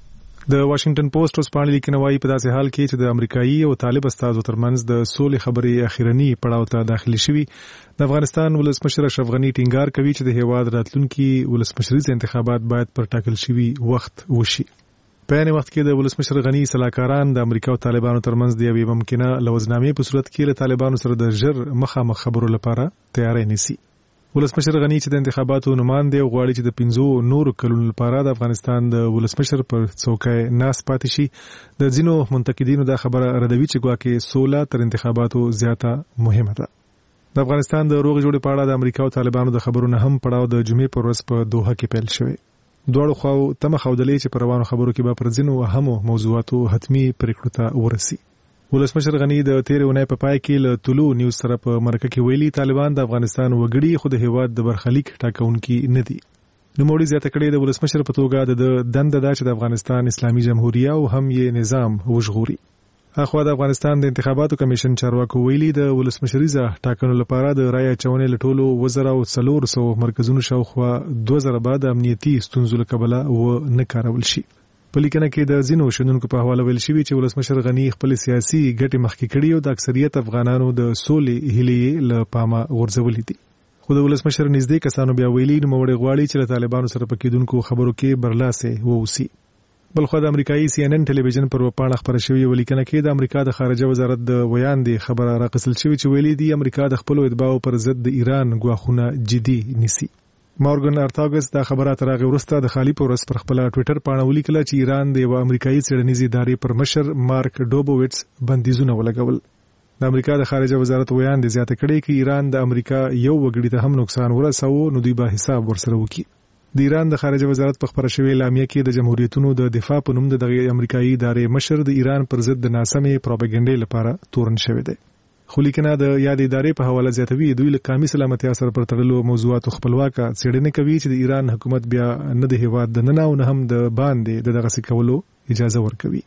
د واشنگټن پوسټ وسپانې لیکنه وايي په داسې حال کې چې د امریکایي او طالب استازو ترمنځ د سولې خبرې اخیرنی پړاو ته داخلي شوي، د افغانستان ولسمشر اشرف غني ټینګار کوي چې د هیواد راتلونکي ولسمشریز انتخابات باید پر ټاکل شوي وخت وشي. په یانه وخت کې د ولسمشر غني سلاکاران د امریکا او طالبانو ترمنځ د یوې ممکنه لوزنامې په صورت کې له طالبانو سره د ژر مخامخ خبرو لپاره تیاری نیسي. ولسمشر غني چې د انتخاباتو نماینده او غواړي چې د پنځو نورو کلونو لپاره د افغانستان د ولسمشر پر څوکۍ ناس پاتې شي، د ځینو منتقدینو دا خبره ردوي چې ګواکې سوله تر انتخاباتو زیاته مهمه ده. د افغانستان د روغ جوړې په اړه د امریکا او طالبانو د خبرو نه هم پړاو د جمعې پر ورځ په دوحه کې پیل شوی. دواړو خواو تمه ښودلې چې په روانو خبرو کې به پر ځینو اهمو موضوعاتو حتمی پریکړو ته ورسي. ولسمشر غني د تیرې اونۍ په پای کې له طلوع نیوز سره په مرکه کې ویلي طالبان د افغانستان وګړي خو د هیواد د برخلیک ټاکونکي نه دي. نوموړي زیاته کړې د ولسمشر په توګه د دنده ده چې د افغانستان اسلامي جمهوریت او هم یې نظام وژغوري. اخوا د افغانستان د انتخاباتو کمیشن چارواکو ویلي د ولسمشریزه ټاکنو لپاره د رای اچونې لټولو وزره او څلور سو مرکزونو شاوخوا دوه زره بعد امنیتي ستونزو له کبله و نه کارول شي. په لیکنه کې د ځینو شنونکو په حواله ویل شوی چې ولسمشر غني خپل سیاسي ګټې مخکې کړي او د اکثریت افغانانو د سولې هیلې له پامه غورځولې دي. خو د ولسمشر نږدې کسانو بیا ویلي نوموړي غواړي چې له طالبانو سره په کېدونکو خبرو کې برلاسه ووسی. بلخو د امریکایي سی ان ان ټلویزیون پر وپاڼه خبره شوی ولیکنه کې د امریکا د خارجه وزارت د ویاندې خبره راقصل شوی چې ویلي دی امریکا د خپل اتباعو پر ضد د ایران غواخونه جدي نیسي. مورګن ارتاګس دا خبره ترغه ورسته د خالی پورس پر خپل ټوئیټر پاڼه ولیکله چې ایران د یو امریکایي څېړنیزې ادارې پر مشر مارک ډوبوویټس بندیزونه ولګول. د امریکا د خارجه وزارت ویاندې زیاته کړې چې ایران د امریکا یو وګړي ته هم نقصان ورساوه نو دوی به حساب ورسره وکړي. د ایران د خارجه وزارت په خبره شوی اعلامیه کې د جمهوریتونو د دفاع په نوم د دغه امریکایي ادارې مشر د ایران پر ضد د ناسمې پروپاګاندا لپاره تورن شوی دی. خو لیکنه د یاد ادارې په حواله زیاتوي دوی له قومي سلامتیا سره پر تړلو موضوعاتو خپلواکه څېړنې کوي چې د ایران حکومت بیا نه د هیواد د ننه او نه هم د باندې د دغه څه کولو اجازه ورکوي.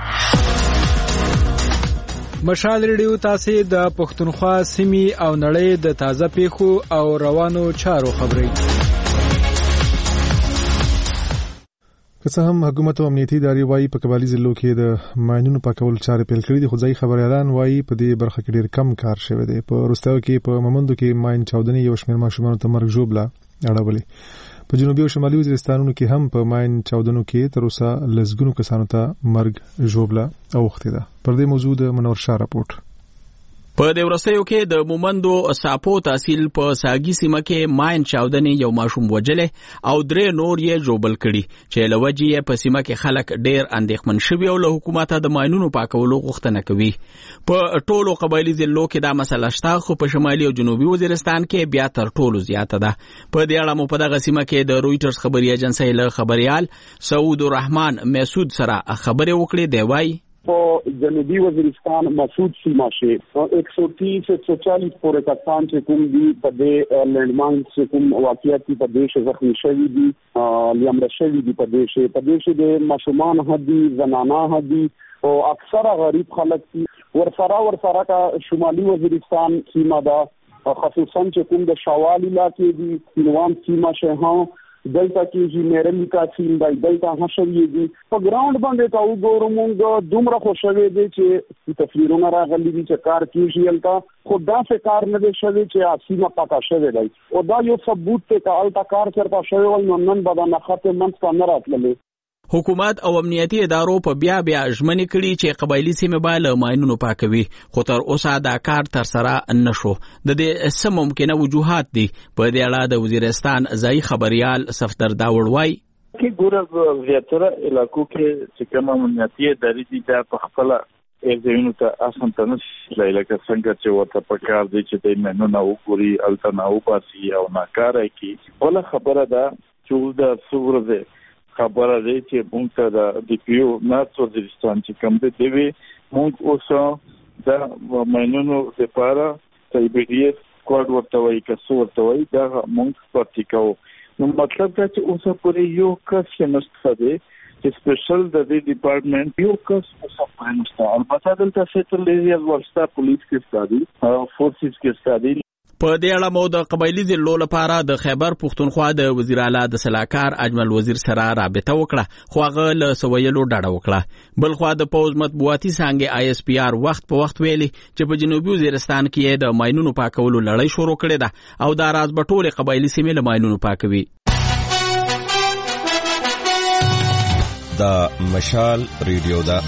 مشال ریډیو تاسو د پښتونخوا سیمې او نړۍ د تازه پیښو او روانو چارو خبري. که څه هم حکومت او امنیتي ادارې وايي په قبایلی ضلعو کې د ماینونو پاکول چارې پیل کړې دي، خو ځایي خبريالان وايي په دې برخه کې ډېر کم کار شوی دی. په وروستیو کې په ممندو کې ماین چاودنې یو شمېر ماشومانو ته مرګ ژوبله اړولې. په جنوبي او شمالي وزیرستانونو کې هم په ماین چاودنو کې تر اوسه لسګونو کسانو ته مرګ ژوبله اوښتې ده. پر دې موضوع د منور شاه راپورټ. په د ورستیو کې د مومندو ساپو تحصیل په ساګي سیمه کې ماین چاودنې یو ماشوم وجلې او درې نور یې جوبل کړي چې لوجې یې په سیمه کې خلک ډېر اندېښمن شوي او له حکومته د ماینونو پاکولو غوښتنه کوي. په ټولو قبایلی ضلعو کې دا مسله شته، خو په شمالي او جنوبي وزیرستان کې بیا تر ټولو زیاته ده. په دې اړه مو په دغه سیمه کې د رويټرز خبري ایجنسۍ له خبريال سعود الرحمن مسعود سره خبرې وکړې. دی وايي په جنوبي وزیرستان مسعود سیمه کې ایک سو تیس ایک سو چالیس پورې کسان چې کوم دي په دې لینډماین چې کوم واقعیت په دې زخمی شوي دي لیامره شوي دي په دې په دې د ماشومان هدي زنانه هدي او اکثره غریب خلک دي. ورسره ورسره کا شمالي وزیرستان سیمه دا خصوصا چې کوم د شوال علاقې دي سیلوان سیمه شه دلته کې چې مېرلی کا سیم دی دلته هښوي دي په ګراوند باندې تا وګورم دومره خوشاله دي چې تصویرونه راغلي دي چې کار کیږي الته خو دا څه کار نه دی شوی چې اسیمه پاکه شوی دی او دا یو ثبوت ته کال تا کار چرته شوی وای نو نن به نه خاطر منځ کا نه راتللی. حکومت او امنیتي ادارو په بیا بیا ژمنې کړي چې قبایلی سیمې به له ماینونو پاکوي، خو تر اوسه دا کار تر سره نه شو. د دې څه ممکنه وجوهات دي؟ په دې اړه د وزیرستان ځایي خبريال صفدر داوړ وايي کې ګوره زیاتره علاقو کې چې کوم امنیتي ادارې دي دا په خپل ارزوینو ته اسان ته نه لکه څنګه چې ورته پکار دي چې د مینونه وګوري الته او باسي او ناکاره کی. ولا خبره ده چې دا څوره خبره دی چې موږ ته د ډي پی او نارت وزیرستان چې کوم دی دی موږ اوسه د ماینونو لپاره ته بي ډي اف سکواډ ورته وایي که څه ورته وایي دا موږ پاتې کوو. نو مطلب دا چې اوسه پورې یو کس یې نشته دی چې سپیشل د دې ډپارټمنټ یو کس اوسه پورې نشته. البته دلته سیټل ایریاز ورسته پولیس کې ستا دي او فورسز کې ستا دي. په دې اړه مو د قبایلي ضلعو لپاره د خیبر پښتونخوا د وزیر اعلی د سلاکار اجمل وزیر سره رابطه وکړه خو هغه له سویلو ډاډه وکړه. بل خو د پوز مطبوعاتي څنګه آی اس پی آر وخت په وخت ویلي چې په جنوبي وزیرستان کې د ماینونو پاکولو لړۍ شروع کړې ده او دا راز به ټولې قبایلي سیمې له ماینونو پاکوي. دا مشال ریډیو دا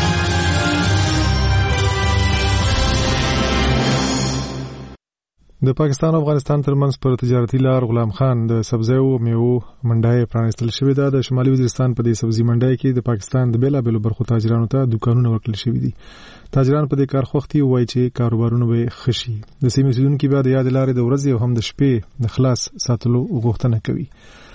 د پاکستان او افغانستان ترمنځ پر تجارتي لار غلام خان د سبزیو او میوو منډای پرانستل شوې ده. د شمالي وزیرستان په دې سبزي منډای کې د پاکستان د بیلابېلو برخو تاجرانو ته دکانونه ورکړل شوي دي. تاجران په دې کار خوښتي وایي چې کاروبارونه به ښه شي. د سیمې اوسیدونکي بیا د یاد لارې د ورځې او هم د شپې د خلاص ساتلو غوښتنه کوي.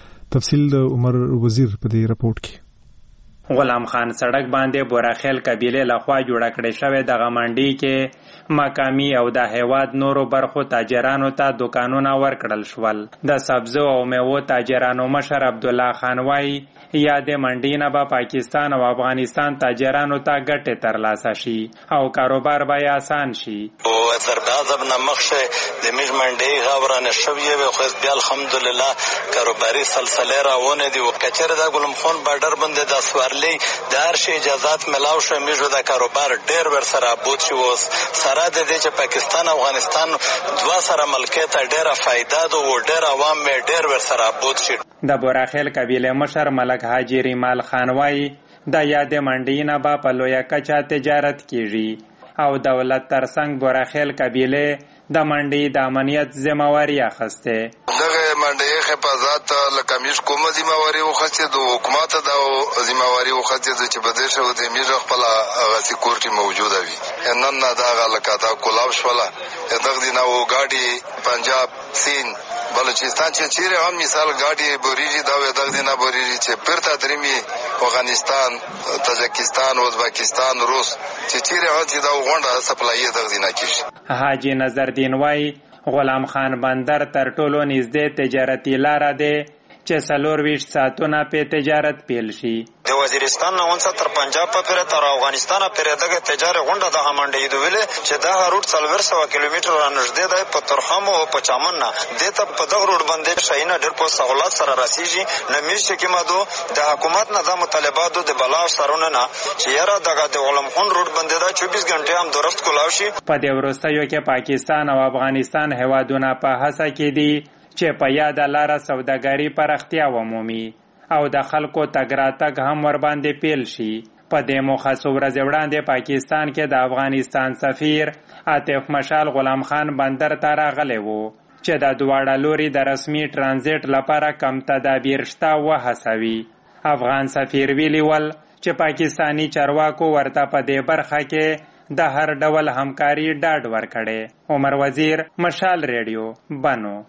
تفصیل د عمر وزیر په دې راپورټ کې. غلام خان سړک باندې بوراخیل قبیله لخوا جوړ کړی شوی د غمنډي کې مقامی او د هیواد نورو برخو تاجرانو ته دکانونه ورکړل شول. د سبزو او میوو تاجرانو مشر عبد الله خان وايي یادې منډي نه به پاکستان او افغانستان تاجرانو ته ګټه ترلاسه شي او کاروبار به آسان شي. او آذربایجان نه مخشه د میج منډي غوړنه شوی وي خو بیا الحمدلله کاروباري سلسله راونه دي او کچره د ګلم خان بارډر باندې د سوار د هر شي اجازهات ملاو شو میجو د کاروبار ډیر ور سره بوت شو سره د دې چې پاکستان او افغانستان دوا سره ملکیت ډیره فائدہ او ډیر عوام مې ډیر ور سره بوت شي. د بوراخیل قبیله مشر ملک حاجی ریمال خان وايي د یاد منډي نه با په لویه کچا تجارت کیږي او دولت ترڅنګ بوراخیل قبیله د منډي د امنیت ذمہواری اخسته. دغه منډي حفاظت لکمیش کومه ذمہواری وخته د حکومت د ذمہواری وخته چې په دې شو د میز خپل سکیورټي موجوده وي. نن نه دا غلکه دا کولاو شوله دغه دینه او ګاډي پنجاب سین بلوچستان چې چیرې هم مثال ګاډي بوریږي دا دغه دینه بوریږي چې پرته درمي افغانستان تاجکستان ازبکستان روس چې چیرې هم چې دا غونډه سپلای دغه دینه کیږي. حاجی نظر دین وايي غلام خان بندر تر ټولو نږدې تجارتي لار ده چې سلور ویش ساتونه په تجارت پیل شي. د وزیرستان نه ونڅ تر پنجاب پورې تر افغانستان پورې دغه تجارت غونډه د همنډي دی ویل چې دا روټ څلور سوه کیلومتر را نږدې دی په ترخم او په چمن نه د ته په دغه روټ باندې شاینه ډېر په سہولت سره راسیږي. نمیش کې مادو د حکومت نه د مطالباتو د بلاو سرونه نه چې یاره دغه د علم خون روټ باندې دا چوبیس غنټه هم درست کولاو شي. په دې ورستیو کې پاکستان او افغانستان هوادونه په هڅه کې دي چې په یاد لاره سوداګري پراختیا ومومي او د خلکو تګ راتګ هم ور باندې پیل شي. په دې موخه څو ورځې وړاندې پاکستان کې د افغانستان سفیر عاطف مشال غلام خان بندر ته راغلی و چې د دواړه لوري د رسمي ترانزیت لپاره کم تدابیر شته وهڅوي. افغان سفیر ویلي ول چې پاکستانی چارواکو ورته په دې برخه کې د هر ډول همکاري ډاډ ورکړي. عمر وزیر، مشال ریډیو، بنو.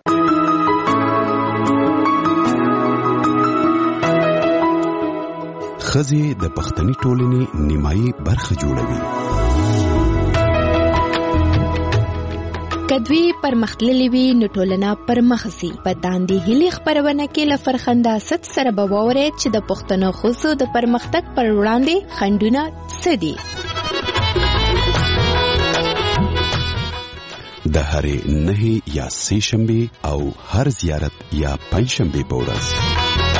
خزي د پښتني ټولنې نیمایي برخه جوړوي. کدوی پرمختللې وي نو ټولنه پرمخسي. په داندې هلي خبرونه کې لفرخنده ست سره بووري چې د پښتنو خوسو د پرمختګ پر وړاندې خندونه سدي. د هرې نه یا سه شنبه او هر زیارت یا پنځ شنبه په ورځ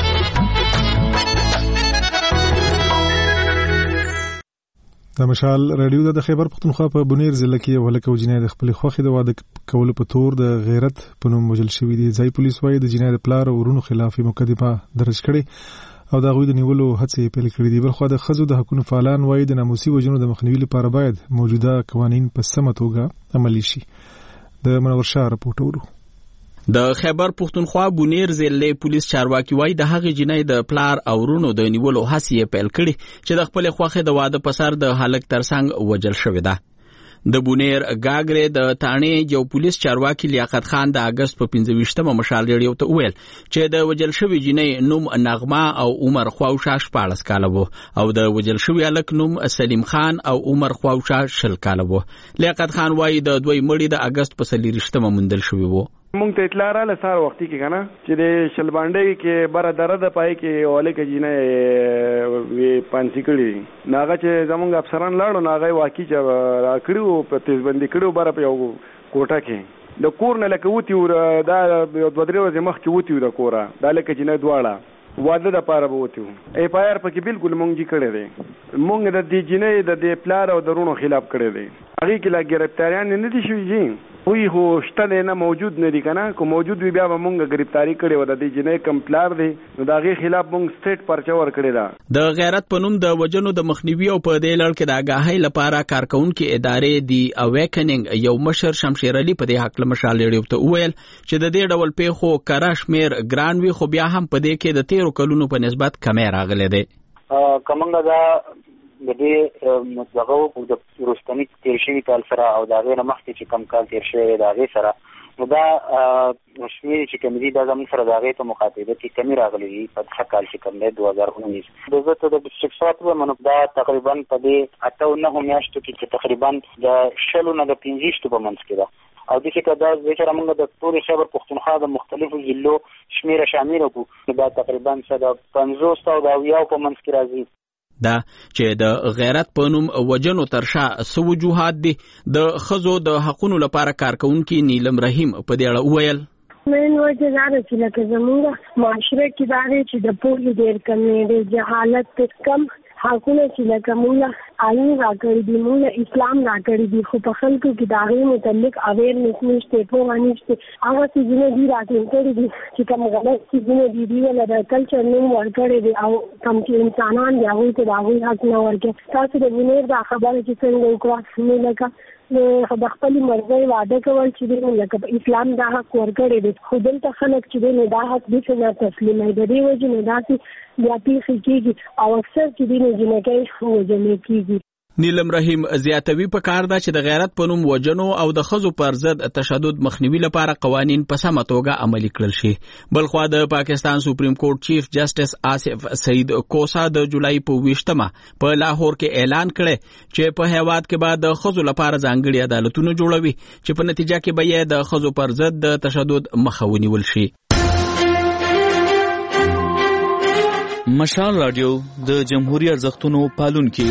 د مشال رادیو د خیبر پختونخوا په بنیر ضلع کې یو هلک او جنۍ د خپل خوښې د واده کولو په تور د غیرت په نوم وژل شوي دي. ځای پولیس وايي د جنۍ د پلار او ورونو خلاف مقدمه درج کړې او د هغوی د نیولو هڅې پیل کړې دي. بلخوا د ښځو د حقونو فعالان وايي د ناموسي وژنو د مخنیوي لپاره باید موجوده قوانین په سمه توګه عملي شي. د منور شاه راپورټ ورو. د خیبر پختونخوا بنیر ضلع پولیس چارواکي وایي د هغې جنۍ د پلار او ورونو د نیولو هڅې پیل کړي چې د خپل خوښې د واده په سر د هلک ترڅنګ وژل شوې ده. د بونیر ګاګرې د تانې یو پولیس چارواکي لیاقت خان د اگست په پنځه ویشتمه مشال ریډیو ته وویل چې د وجل شوی جنۍ نوم نغمه او عمر خواوشا شپاړس کاله وو او د وجل شوی الک نوم سلیم خان او عمر خواوشا شل کاله وو. لیاقت خان وایي د دوی مړي د اگست په څلېرویشتمه موندل شوي وو. مونږ ته اطلاع رااله سار وختي کې کنه چې د شلبانډې کې بره درد پای کې اوله کې جنې وی پانسی کړي ناغه چې زمونږ افسران لاړو ناغه واقعي چې را کړو په تیزبندي کړو بره په یو کوټه کې د کور نه لکه وتی دا د دوه درې ورځې مخکې وتی د کوره دا لکه جنې دواړه واده د پاره بوتیو اف آی آر پکې بالکل مونږ جی کړی دی مونږ د دې جنې د دې پلار او درونو خلاف کړی دی هغه کې لا گرفتاریان نه دي شوي جی وی هو شته نه موجود نه دي کنه کو موجود وي بیا مونږ گرفتاری کړي و د دې جنې کمپلار دی نو دا غي خلاف مونږ سټیټ پرچا ور کړی دا د غیرت پنوم د وجنو د مخنیوي او په دې لړ کې د آگاهی لپاره کارکونکو ادارې دی اویکننګ یو مشر شمشیر علي په دې حق له مشال لري ته وویل چې د دې ډول پیښو کراشمیر ګران وی خو بیا هم په دې کې د تیرو کلونو په نسبت کمې راغلي دي. کومنګ دا د دې متغو د روستنی تیر شوی کال سره او دا غیر مخکې چې کم کال تیر شوی دا غیر سره نو دا شمیر چې کمی دا زموږ سره دا غیر ته مخاطبه کې کمی راغلي په ښه کال چې کم دی دوه هزار اونیس د زړه د ډسټریکټ په منو دا تقریبا په دې اته نه میاشتو کې تقریبا د شلو نه د پنځه په منځ کې ده او د څه دا ذکر موږ د ټول خبر پښتونخوا د مختلفو ضلعو شمیره شامل کو دا تقریبا څه د پنځوس او د یو په منځ کې راځي. دا چې د غیرت په نوم وجنو ترشا سو وجوهات دي د خزو د حقونو لپاره کارکونکو نیلم رحیم په دې اړه وویل مین وجه دا ده چې لکه زموږ معاشره کې دا دی چې د پوهې ډېر کمې دی جهالت کم حقونه چې لکه موږ آئین راکړي دي موږ اسلام راکړي دي خو په خلکو کې د هغې متعلق اویرنس نشته پوهه نشته هغه څیزونه دي راټول کړي دي چې کوم غلط څیزونه دي دوی له د کلچر نوم ورکړی دی او کوم چې انسانان دي هغوی ته د هغوی حق نه ورکړي. تاسو د بونیر دا خبره چې څنګه وکړه نو لکه د خپل مرزي وعده کول چې دی لکه اسلام دا حق ورکړی دی خو دلته خلک چې دی دا حق دې نه تسلیموي د دې وجې نه داسې بیا پیښې کېږي او اکثر چې دی نه جنکۍ وژلې کېږي. نیلم رحیم زیاتوي په کار ده چې د غیرت په نوم وجنو او د خزو پر ضد تشدد مخنیوي لپاره قوانین په سمه توګه عملي کړل شي. بلخوا د پاکستان سپریم کورټ چیف جسټس آصف سعید کوسا د جولای په ویشتمه په لاهور کې اعلان کړی چې په هیواد کې بعد د خزو لپاره ځانګړي عدالتونه جوړوي چې په نتیجه کې به یې د خزو پر ضد د تشدد مخه ونیول شي. مشال رادیو د جمهوریت ارزښتونو پالونکي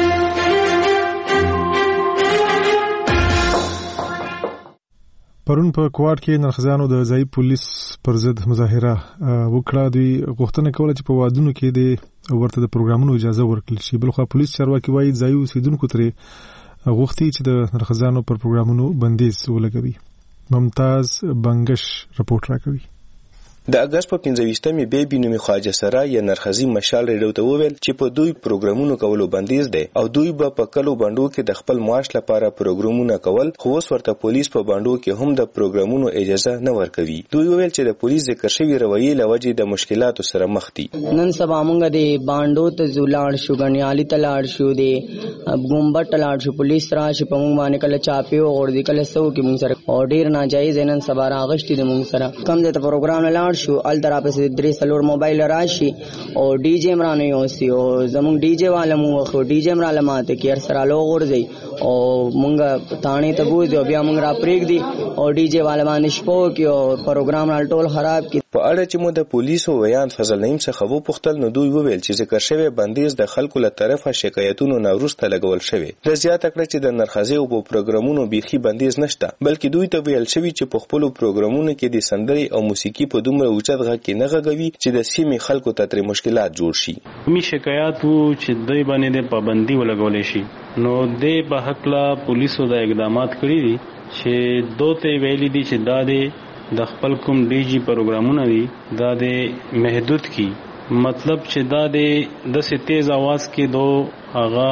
پرون په کوارټ کې نرخزانو د ځای پولیس پر ضد مظاهره وکړه. دوی غوښتنه کوله چې په وادونو کې د ورته د پروګرامونو اجازه ورکړل شي. بلخوا پولیس چارواکي وایي ځای اوسیدونکو ترې غوښتي چې د نرخزانو پر پروګرامونو بندیز ولګوي. ممتاز بنگش رپورټ راکوي. د اگست په پنځه ویشتمې بیبي نومي خواجه سره یا نرخزي مشال ریډیو ته وویل چې په دوی پروګرامونو کولو بندیز دی او دوی به په کلو بانډو کې د خپل معاش لپاره پروګرامونه کول خو اوس ورته پولیس په بانډو کې هم د پروګرامونو اجازه نه ورکوي. دوی وویل چې د پولیس ذکر شوی رویې له وجې د مشکلاتو سره مخ دي. نن سبا موږ د بانډو ته زولاړ شو غنیالي ته لاړ شو دی ګومبټ ته لاړ شو پولیس راشي په موږ باندې کله چاپی او غوړ دي کله سو کې موږ سره او ډیر ناجایز نن سبا راغشتي د موږ سره کم د پروګرام لاړ شو ال طرف سے درې سلور موبایل راشي او ډي جی مرانه یوسي او زمون ډي جی والا مو خو ډي جی مراله ماته کې سره لو غورځي او مونږ تانه ته بوځو بیا مونږ را پریک دي او ډي جی والا باندې شپو کې او پروګرام را ټول خراب کی. په اړه چې مو د پولیسو ویان فضل نعیم څخه وو پختل نو دوی وویل چې ذکر شوی بندیز د خلکو له طرفه شکایتونو نوروسته لګول شوی. د زیاته کړ چې د نرخزي او په پروګرامونو بيخي بندیز نشته بلکې دوی ته ویل شوی چې په خپل پروګرامونو کې د سندري او موسیقي په دومره اوچت غږ کې نه غږوي چې د سیمې خلکو ته تر مشکلات جوړ شي. می شکایت وو چې دوی باندې د پابندي ولګولې شي نو د په حق لا پولیسو د اقدامات کړی دي چې دوته ویلي دي چې دا د د خپل کوم ډي جی پروګرامونه دي دا د محدود کی مطلب چې دا د د سي تیز आवाज کې دو هغه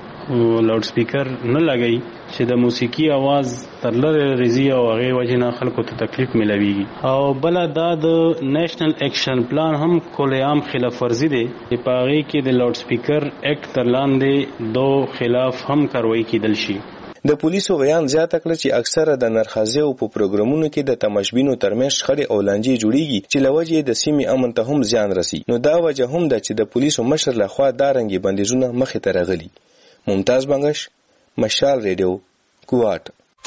لاوډ سپیکر نه لګي چې د موسیقي आवाज تر لره رضی او هغه وجنه خلکو ته تکلیف ملويږي او بل دا د نېشنل اکشن پلان هم کله عام خلاف ورزي دي په پاره کې د لاوډ سپیکر اکټ تر لاندې دو خلاف هم کاروایی کیدل شي. د پولیسو بیان زیاته کړه چې اکثره د نرخازیو په پروګرامونو کې د تماشبینو ترمنځ شخړې او لانجې جوړیږي چې له وجې د سیمې امن ته هم زیان رسي. نو دا وجه هم ده چې د پولیسو مشر لخوا دا رنګې بندیزونه مخې ته راغلي. ممتاز بنگش، مشال ریډیو، کوټ.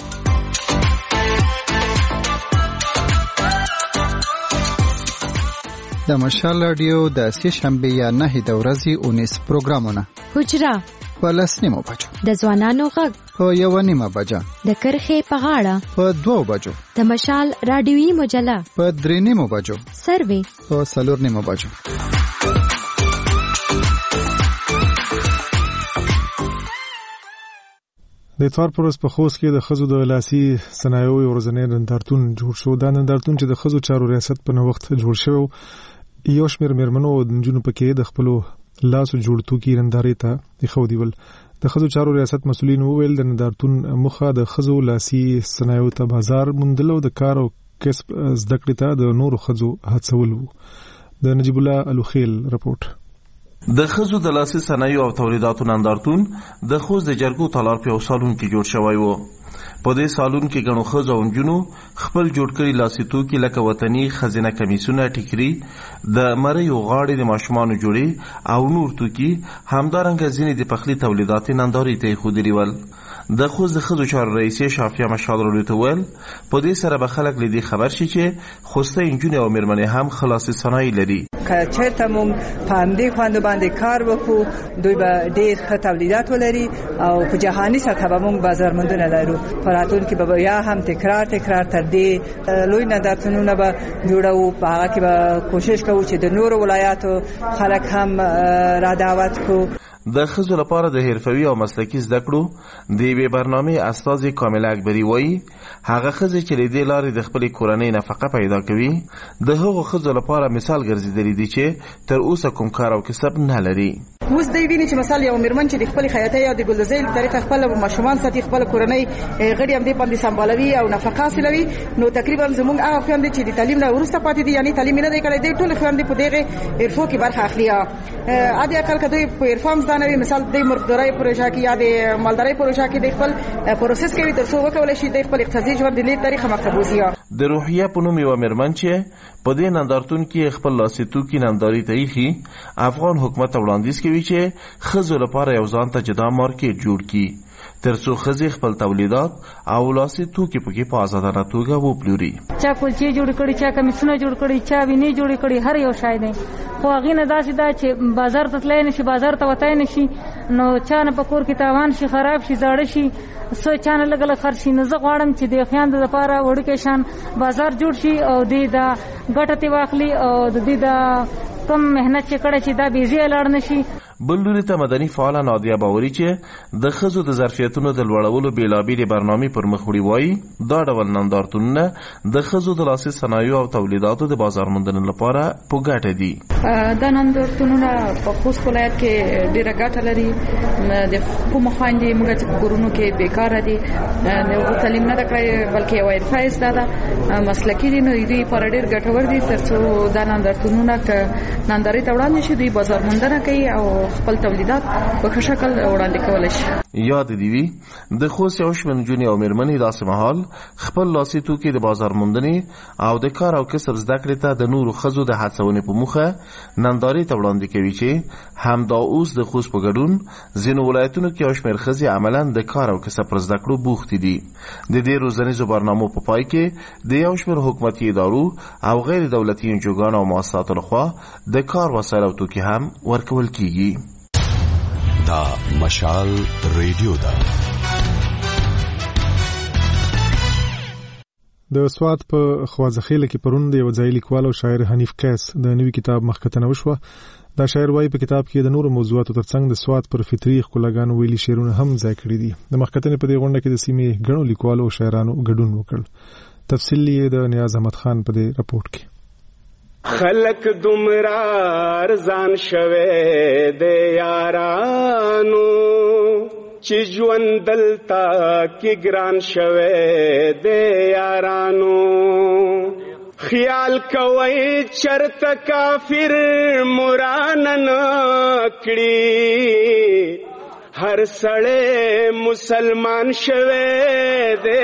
د مشال رادیو د سې شنبه یا نه د ورځې اونیس پروګرامونه. حجره په لس نیمو بجو، د ځوانانو غږ په یو نیمه بجه، د کرخې په غاړه په دوه بجو، د مشال رادیوي مجله په درې نیمو بجو، سروي په څلور نیمو بجو. د اتوار پر ورځ په خوست کې د ښځو د لاسي صنایعو یو ورځنی نندارتون جوړ شو. دا نندارتون چې د ښځو چارو ریاست په نوښت جوړ شوی، یو شمېر مېرمنو او نجونو پکې د خپلو لاسو جوړ توکي نندارې ته ایښودي ول. د ښځو چارو ریاست مسؤلین وویل د نندارتون موخه د ښځو لاسي صنایعو ته بازار موندل او د کار او کسب زده کړې ته د نورو ښځو هڅول وو. د نجیب الله الوخیل رپورټ. د ښځو د لاسي صنایعو او تولیداتو نندارتون د خوست د جرګو تالار په یو سالون کې جوړ شوی و. په دې سالون کې ګڼو ښځو او نجونو خپل جوړ کړي لاسي توکي لکه وطني خزینه کمیسونه، ټیکري، د مریو غاړې، د ماشومانو جوړې او نور توکي، همدارنګه ځینې د پخلي تولیدات نندارې ته ایښودلي ول. د خوست د ښځو چارو رئیسې شافیه مشال راډیو ته وویل په دې سره به خلک له دې خبر شي چې خوستی نجونې او مېرمنې هم خلاصي صنایع لري. که چېرته موږ په همدې خواندو باندې کار وکړو، دوی به ډېر ښه تولیدات ولري او په جهاني سطحه به موږ بازارموندنه لرو. په راتلونکي به بیا هم تکرار تکرار تر دې لوی نندارتونونه به جوړوو. په هغه کې به کوشش کوو چې د نورو ولایاتو خلک هم را دعوت کړو. د ښځو لپاره د حرفوي او مسلکي زده کړو د یوې برنامې استازې کامله اکبري وایي هغه ښځې چې له دې لارې د خپلې کورنۍ نفقه پیدا کوي د هغو ښځو لپاره مثال ګرځېدلي دي چې تر اوسه کوم کار او کسب نه لري. اوس دوی ویني چې مثال یو مېرمن چې د خپلې خیاطۍ یا د ګلدوزۍ له طریقه خپل ماشومان ساتي، خپل کورنۍ غړي هم دې باندې سمبالوي او نفقه حاصلوي، نو تقریبا زموږ هغه خویندې چې د تعلیم نه وروسته پاتې دي، یعنې تعلیم نه دی کړی، دوی ټولې خویندې په دغې حرفو کې برخه اخلي. عادي اقل که دوی په حرفه هم زده نه وي، مثال د مرغدارۍ پروژه کې یا د مالدارۍ پروژه کې د خپل پروسس کوي تر څو وکولی شي د خپل اقتصادي ژوند د لید طریقه مخته بوځي. د روحیه په نوم یوه مېرمن چې په دې نندارتون کې خپل لاسي توکي نندارې ته ایښي، افغان حکومت ته وړاندیز کوي چې ښځو لپاره یو ځان ته جدا مارکیټ جوړ کړي تر څو ښځې خپل تولیدات او لاسي توکي پکې په ازادانه توګه وپلوري. چا کلچې جوړې کړي، چا کمیسونه جوړ کړي، چا وینې جوړې کړي، هر یو شی دی. خو هغې نه داسې ده چې بازار ته تللی نه شي، بازار ته وتی نه شي، نو چا نه په کور کې تاوان شي، خراب شي، زاړه شي، څه چا نه لږ لږ خرڅ شي. نو زه غواړم چې د خویندو لپاره وړوکی شان بازار جوړ شي او دې دا ګټه ترې واخلي او د دې دا کم محنت چې کړی چې دا بې ځایه لاړ نه شي. بل لوري ته مدني فعاله نادیه باوري چې د ښځو د ظرفیتونو د لوړولو بېلابېلې برنامې پر مخ وړي وایي دا ډول نندارتونونه د ښځو د لاسي صنایعو او تولیداتو د بازار موندنې لپاره په ګټه دي. دا نندارتونونه په خوست ولایت کې ډېره ګټه لري. د کومو خویندې موږ چې په کورونو کې بېکاره دي، تعلیم نه ده کړی بلکې یوه حرفه یې زده ده، مسلکي دي، نو دوی لپاره ډېر ګټور دي. تر څو دا نندارتونونه که نندارې ته وړاندې شي، دوی بازار موندنه کوي او خپل تولیدات په ښه شکل وړاندې کولی شي. یاد دې وي د خوست یو شمېر نجونې او مېرمنې داسې مهال خپل لاسي توکي د بازار موندنې او د کار او کسب زده کړې ته د نورو ښځو د هڅونې په موخه نندارې ته وړاندې کوي چې همدا اوس د خوست په ګډون ځینو ولایتونو کې یو شمېر ښځې عملاً د کار او کسب پر زده کړو بوختې دي. د دې روزنیزو برنامو په پای کې د یو شمېر حکومتي ادارو او غیر دولتي انجوګانو او مؤسساتو لخوا د کار وسایل او توکي هم ورکول کیږي. دا مشال ریډیو ده. د سوات په خوازخیله کې پرون د یو ځای لیکوال او شاعر حنیف کیس د نوي کتاب مخکتنه وشوه. دا شاعر وایي په کتاب کې د نورو موضوعاتو ترڅنګ د سوات پر فطري ښکلاګانو ویلي شعرونه هم ځای کړي دي. د مخکتنې په دې غونډه کې د سیمې ګڼو لیکوالو او شاعرانو ګډون وکړ. تفصیل یې د نیاز احمد خان په دې راپورټ کې. خلق دومره ارزان شوه د یارانو چې ژوند دلته کې ګران شوه د یارانو. خیال کوي چرته کافر مران نه کړي، هر سړی مسلمان شوی دی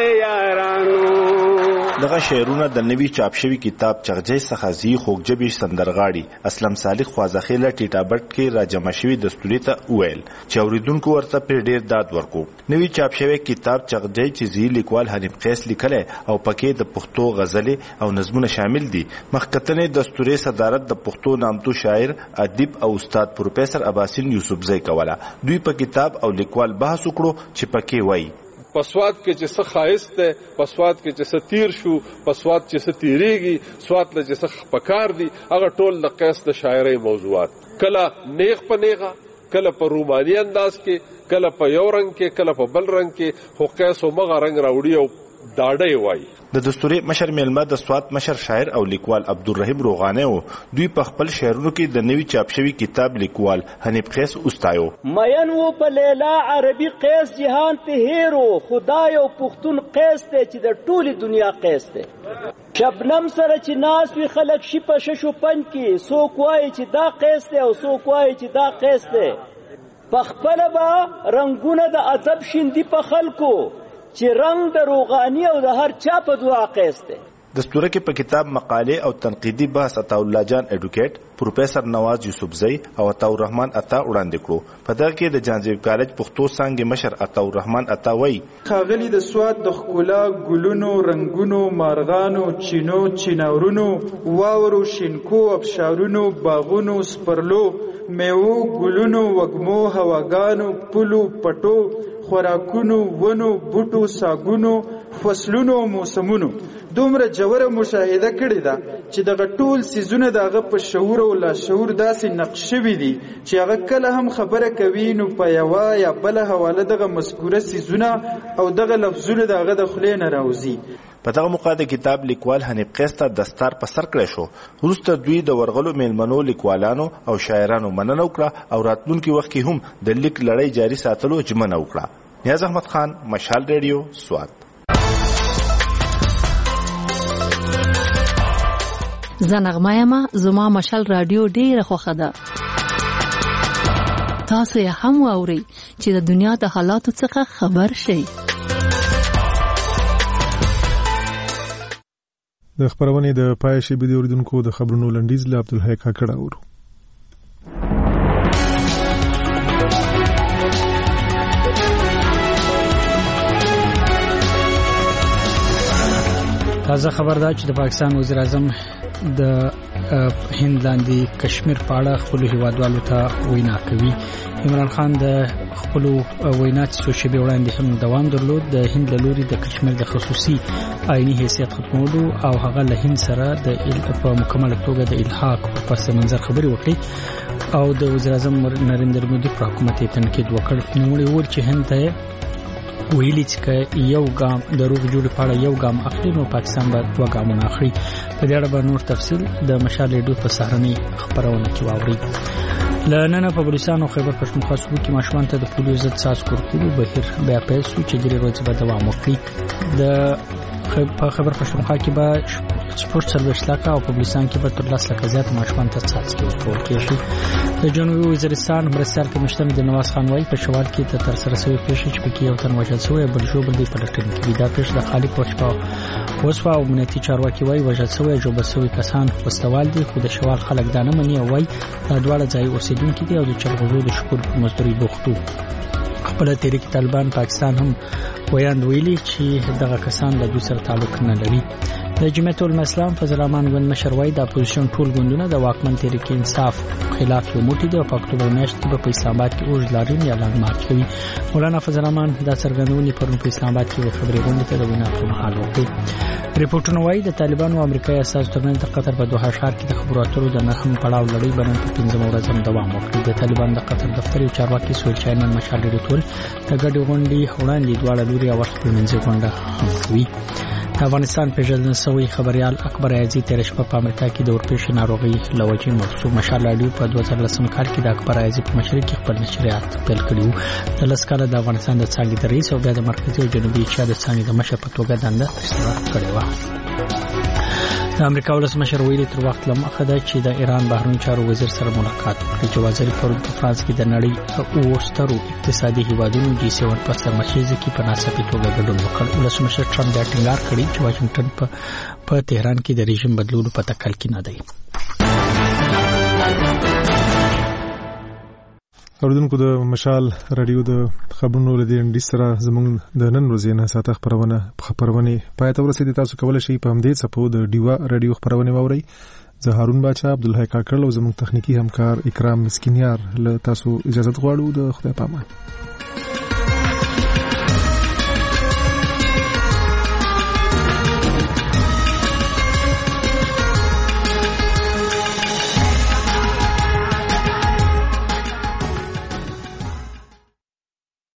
یارانو. دغه شعرونه د نوي چاپ شوي کتاب چغجی څخه زی خوږجبي سندرغاړي اسلم صالح خوازخیله ټیټابټ کې راجمع شوي دستوري ته وویل چې اوریدونکو ورته پرې ډیر داد ورکو. نوي چاپ شوی کتاب چغجی چې زی لیکوال حنیف قیس لیکلی او پکې د پښتو غزلې او نظمونه شامل دي. مخکتنې دستوري صدارت د پښتو نامتو شاعر ادیب او استاد پروفیسور اباسین یوسفزی کوله. دوی په کتاب او لیکوال بحث وکړو چې پکې وایي پسواد کې چې څه خایست ده، پسواد کې چې څه تیر شو، پسواد چې څه تیریږي، سواد له چې څه پکار دي، هغه ټول د قیس د شاعرۍ موضوعات. کله نیغ په نیغه، کله په روماني انداز کې، کله په یو رنگ کې، کله په بل رنگ کې، خو قیس او مغه رنگ راوړي او داړې وایي. د دستوري مشر میلمه د سوات مشر شاعر او لیکوال عبدالرحیم روغانه و. دوی په خپل شعرونو کې د نوي چاپ شوي کتاب لیکوال حنیف قیس استایو. مین و په لیلا عربي قیس جهان ته هیرو، خدای او پښتون قیس ته چې د ټولي دنیا قیس ته. شبنم سره چې ناس وی خلک شي په ششو پنځ کې، څوک وایي چې دا قیس ته او څوک وایي چې دا قیس ته. په خپل به رنگونه د ادب شیندي په خلکو، چې رنگ د روغانی او د هر چا په دعا قیس دی. دستوره کې په کتاب مقاله او تنقیدي بحث عطا الله جان ایډوکیټ، پروفیسور نواز یوسفزی او عطا الرحمن عطا وړاندې کړو. په دغه کې د جانزیب کالج پښتو څانګې مشر عطا الرحمن عطا وایي ښاغلي د سواد د ښکلا ګلونو، رنگونو، مارغانو، چینو، چیناورونو، واورو، شینکو، ابشارونو، باغونو، سپرلو، میوو، ګلونو، وږمو، هواګانو، پلو، پټو، خوراکونو، ونو، بوټو، ساګونو، فصلونو او موسمونو دومره جوړه مشاهده کړې ده چې دغه ټول سيزونه دغه په شعور او لاشعور داسې نقش شوي دي چې هغه کله هم خبره کوي نو په یوه یا بله حواله دغه مذکوره سيزونه او دغه لفظونه دغه د خولې نه راوځي. په دغه موقع د کتاب لیکوال حنیف قیس ته دستار په سر کړی شو. وروسته دوی د ورغلو میلمنو لیکوالانو او شاعرانو مننه وکړه او راتلونکي وخت کې هم د لیک لړۍ جاري ساتلو ژمنه وکړه. نیاز احمد خان، مشال ریډیو، سوات. زه نغمه یم، زما مشال رادیو ډیره خوښه ده. تاسو یې هم واورئ چې د دنیا د حالاتو څخه خبر شئ. د خبرونې د پای شی بده اوریدونکو د خبرونو لنډیز له عبدالحی کاکړ اورو. تازه خبر ده چې د پاکستان وزیر اعظم د هند لاندې کشمیر په اړه خپل هیوادوالو ته وینا کوي. عمران خان د خپل وینا څو شیبې وړاندې هم دوام درلود. د هند له لوري د کشمیر د خصوصي آئینی حیثیت ختمولو او هغه له هند سره د په مکمل توګه د الحاق په پس منظر خبري وکړي او د وزیر اعظم نریندر مودي پر حکومت یې تنقید وکړ. نو ویل چې هند ته ویلي چې یو ګام د روغ جوړ په اړه یو ګام اخلي نو پاکستان به دوه ګامونه اخلي. په دې اړه به نور تفصیل د مشال ریډیو په سهارنۍ خبرونه کې واورئ. لننه په بلوچستان او خیبر پښتونخوا صوبو کې ماشومان ته د پولیو ضد څاڅکو ورکولو بهیر بیا پیل شو چې درې ورځې به دوام وکړي. د په خیبر پښتونخوا کې به شپږ څلوېښت لکه او په بلوچستان کې به تر لس لکه زیات ماشومان ته څاڅکي ورکول کېږي. د جنوبي وزیرستان مرستیال کمشنر د نواز خان وایي په شوال کې ته ترسره شوې پیښې چې پکې یو تن وژل شوی بل ژوبل دی په لټون کې. دا پیښه د خالي په شپه وسوه او امنیتي چارواکي وایي وژل شوی ژوبل شوی کسان وسوال دي خو د شوال خلک دا نه مني او وایي دا دواړه ځای اوسېدونکي دي او د چلغوزو د شکور په مزدوري بوختو. خپل تحریک طالبان پاکستان هم ویاند ویلي چې دغه کسان له دوی سره تعلق نه لري. د جمعیت الاسلام فضل الرحمن ګوند مشر وایي د اپوزیشن ټول ګوندونه د واکمن تحریک انصاف خلاف یو موټی دی او په اکتوبر میاشت کې په اسلام آباد کې اوږد لاریون اعلان مات کوي. مولانا فضل الرحمن دا څرګندونې پرون په اسلام آباد کې خبري غونډه ته د وینا پر مهال وکړه. ریپورتونه وایي د طالبانو او امریکایي اساس ترمنځ د قطر په دوحه ښار کې د خبرو اترو د نهم پړاو لړۍ به نن په پنځمه ورځ هم دوام وکړي. د طالبان د قطر دفتر یو چارواکي سویل چاینل مشال ډیټول د ګډې غونډې وړاندې دواړه لوري او خپلمنځي غونډه هم کوي. د افغانستان پیژندل شوی خبريال اکبر عزیز تیر شپه په امریکا کې د اورپېښې ناروغي لوجې موضوع مشال راډیو په دوه زره لسم کال کې د اکبر عزیز په مشرۍ کې خپل نشریات پیل کړیو. د لس کاله د افغانستان د څانګې د رئیس او بیا د مرکزي او جنوبي ایشیا د څانګې د مشر په توګه دنده ترسره کړې وه. د امریکا ولسمشر ویلي تر وخت لمخه ده چې د ایران بهرنی چارو وزیر سره ملاقات وکړي. جواز ظریف پرون په فرانس کې د نړۍ اوو سترو اقتصادي هیوادونو جی سیون په سرمشیزه کې په ناڅاپي توګه ګډون وکړ. ولسمشر ټرمپ دا ټینګار کړی چې واشنگټن په په تهران کې د رژیم بدلولو په تکل کې نه دی. اوردونکو د مشال رادیو د خبرونو لدی انډي سره زموږ د نن ورځې نه ساته خبرونه خبرونه پای ته ورسېدي. تاسو کولای شئ په همدې څپو د ډیوا رادیو خبرونه واورئ. زه هارون باچا عبدالحی کاکړ او زموږ تخنیکی همکار اکرام مسکینیار له تاسو اجازه غواړو. د خدای پامان.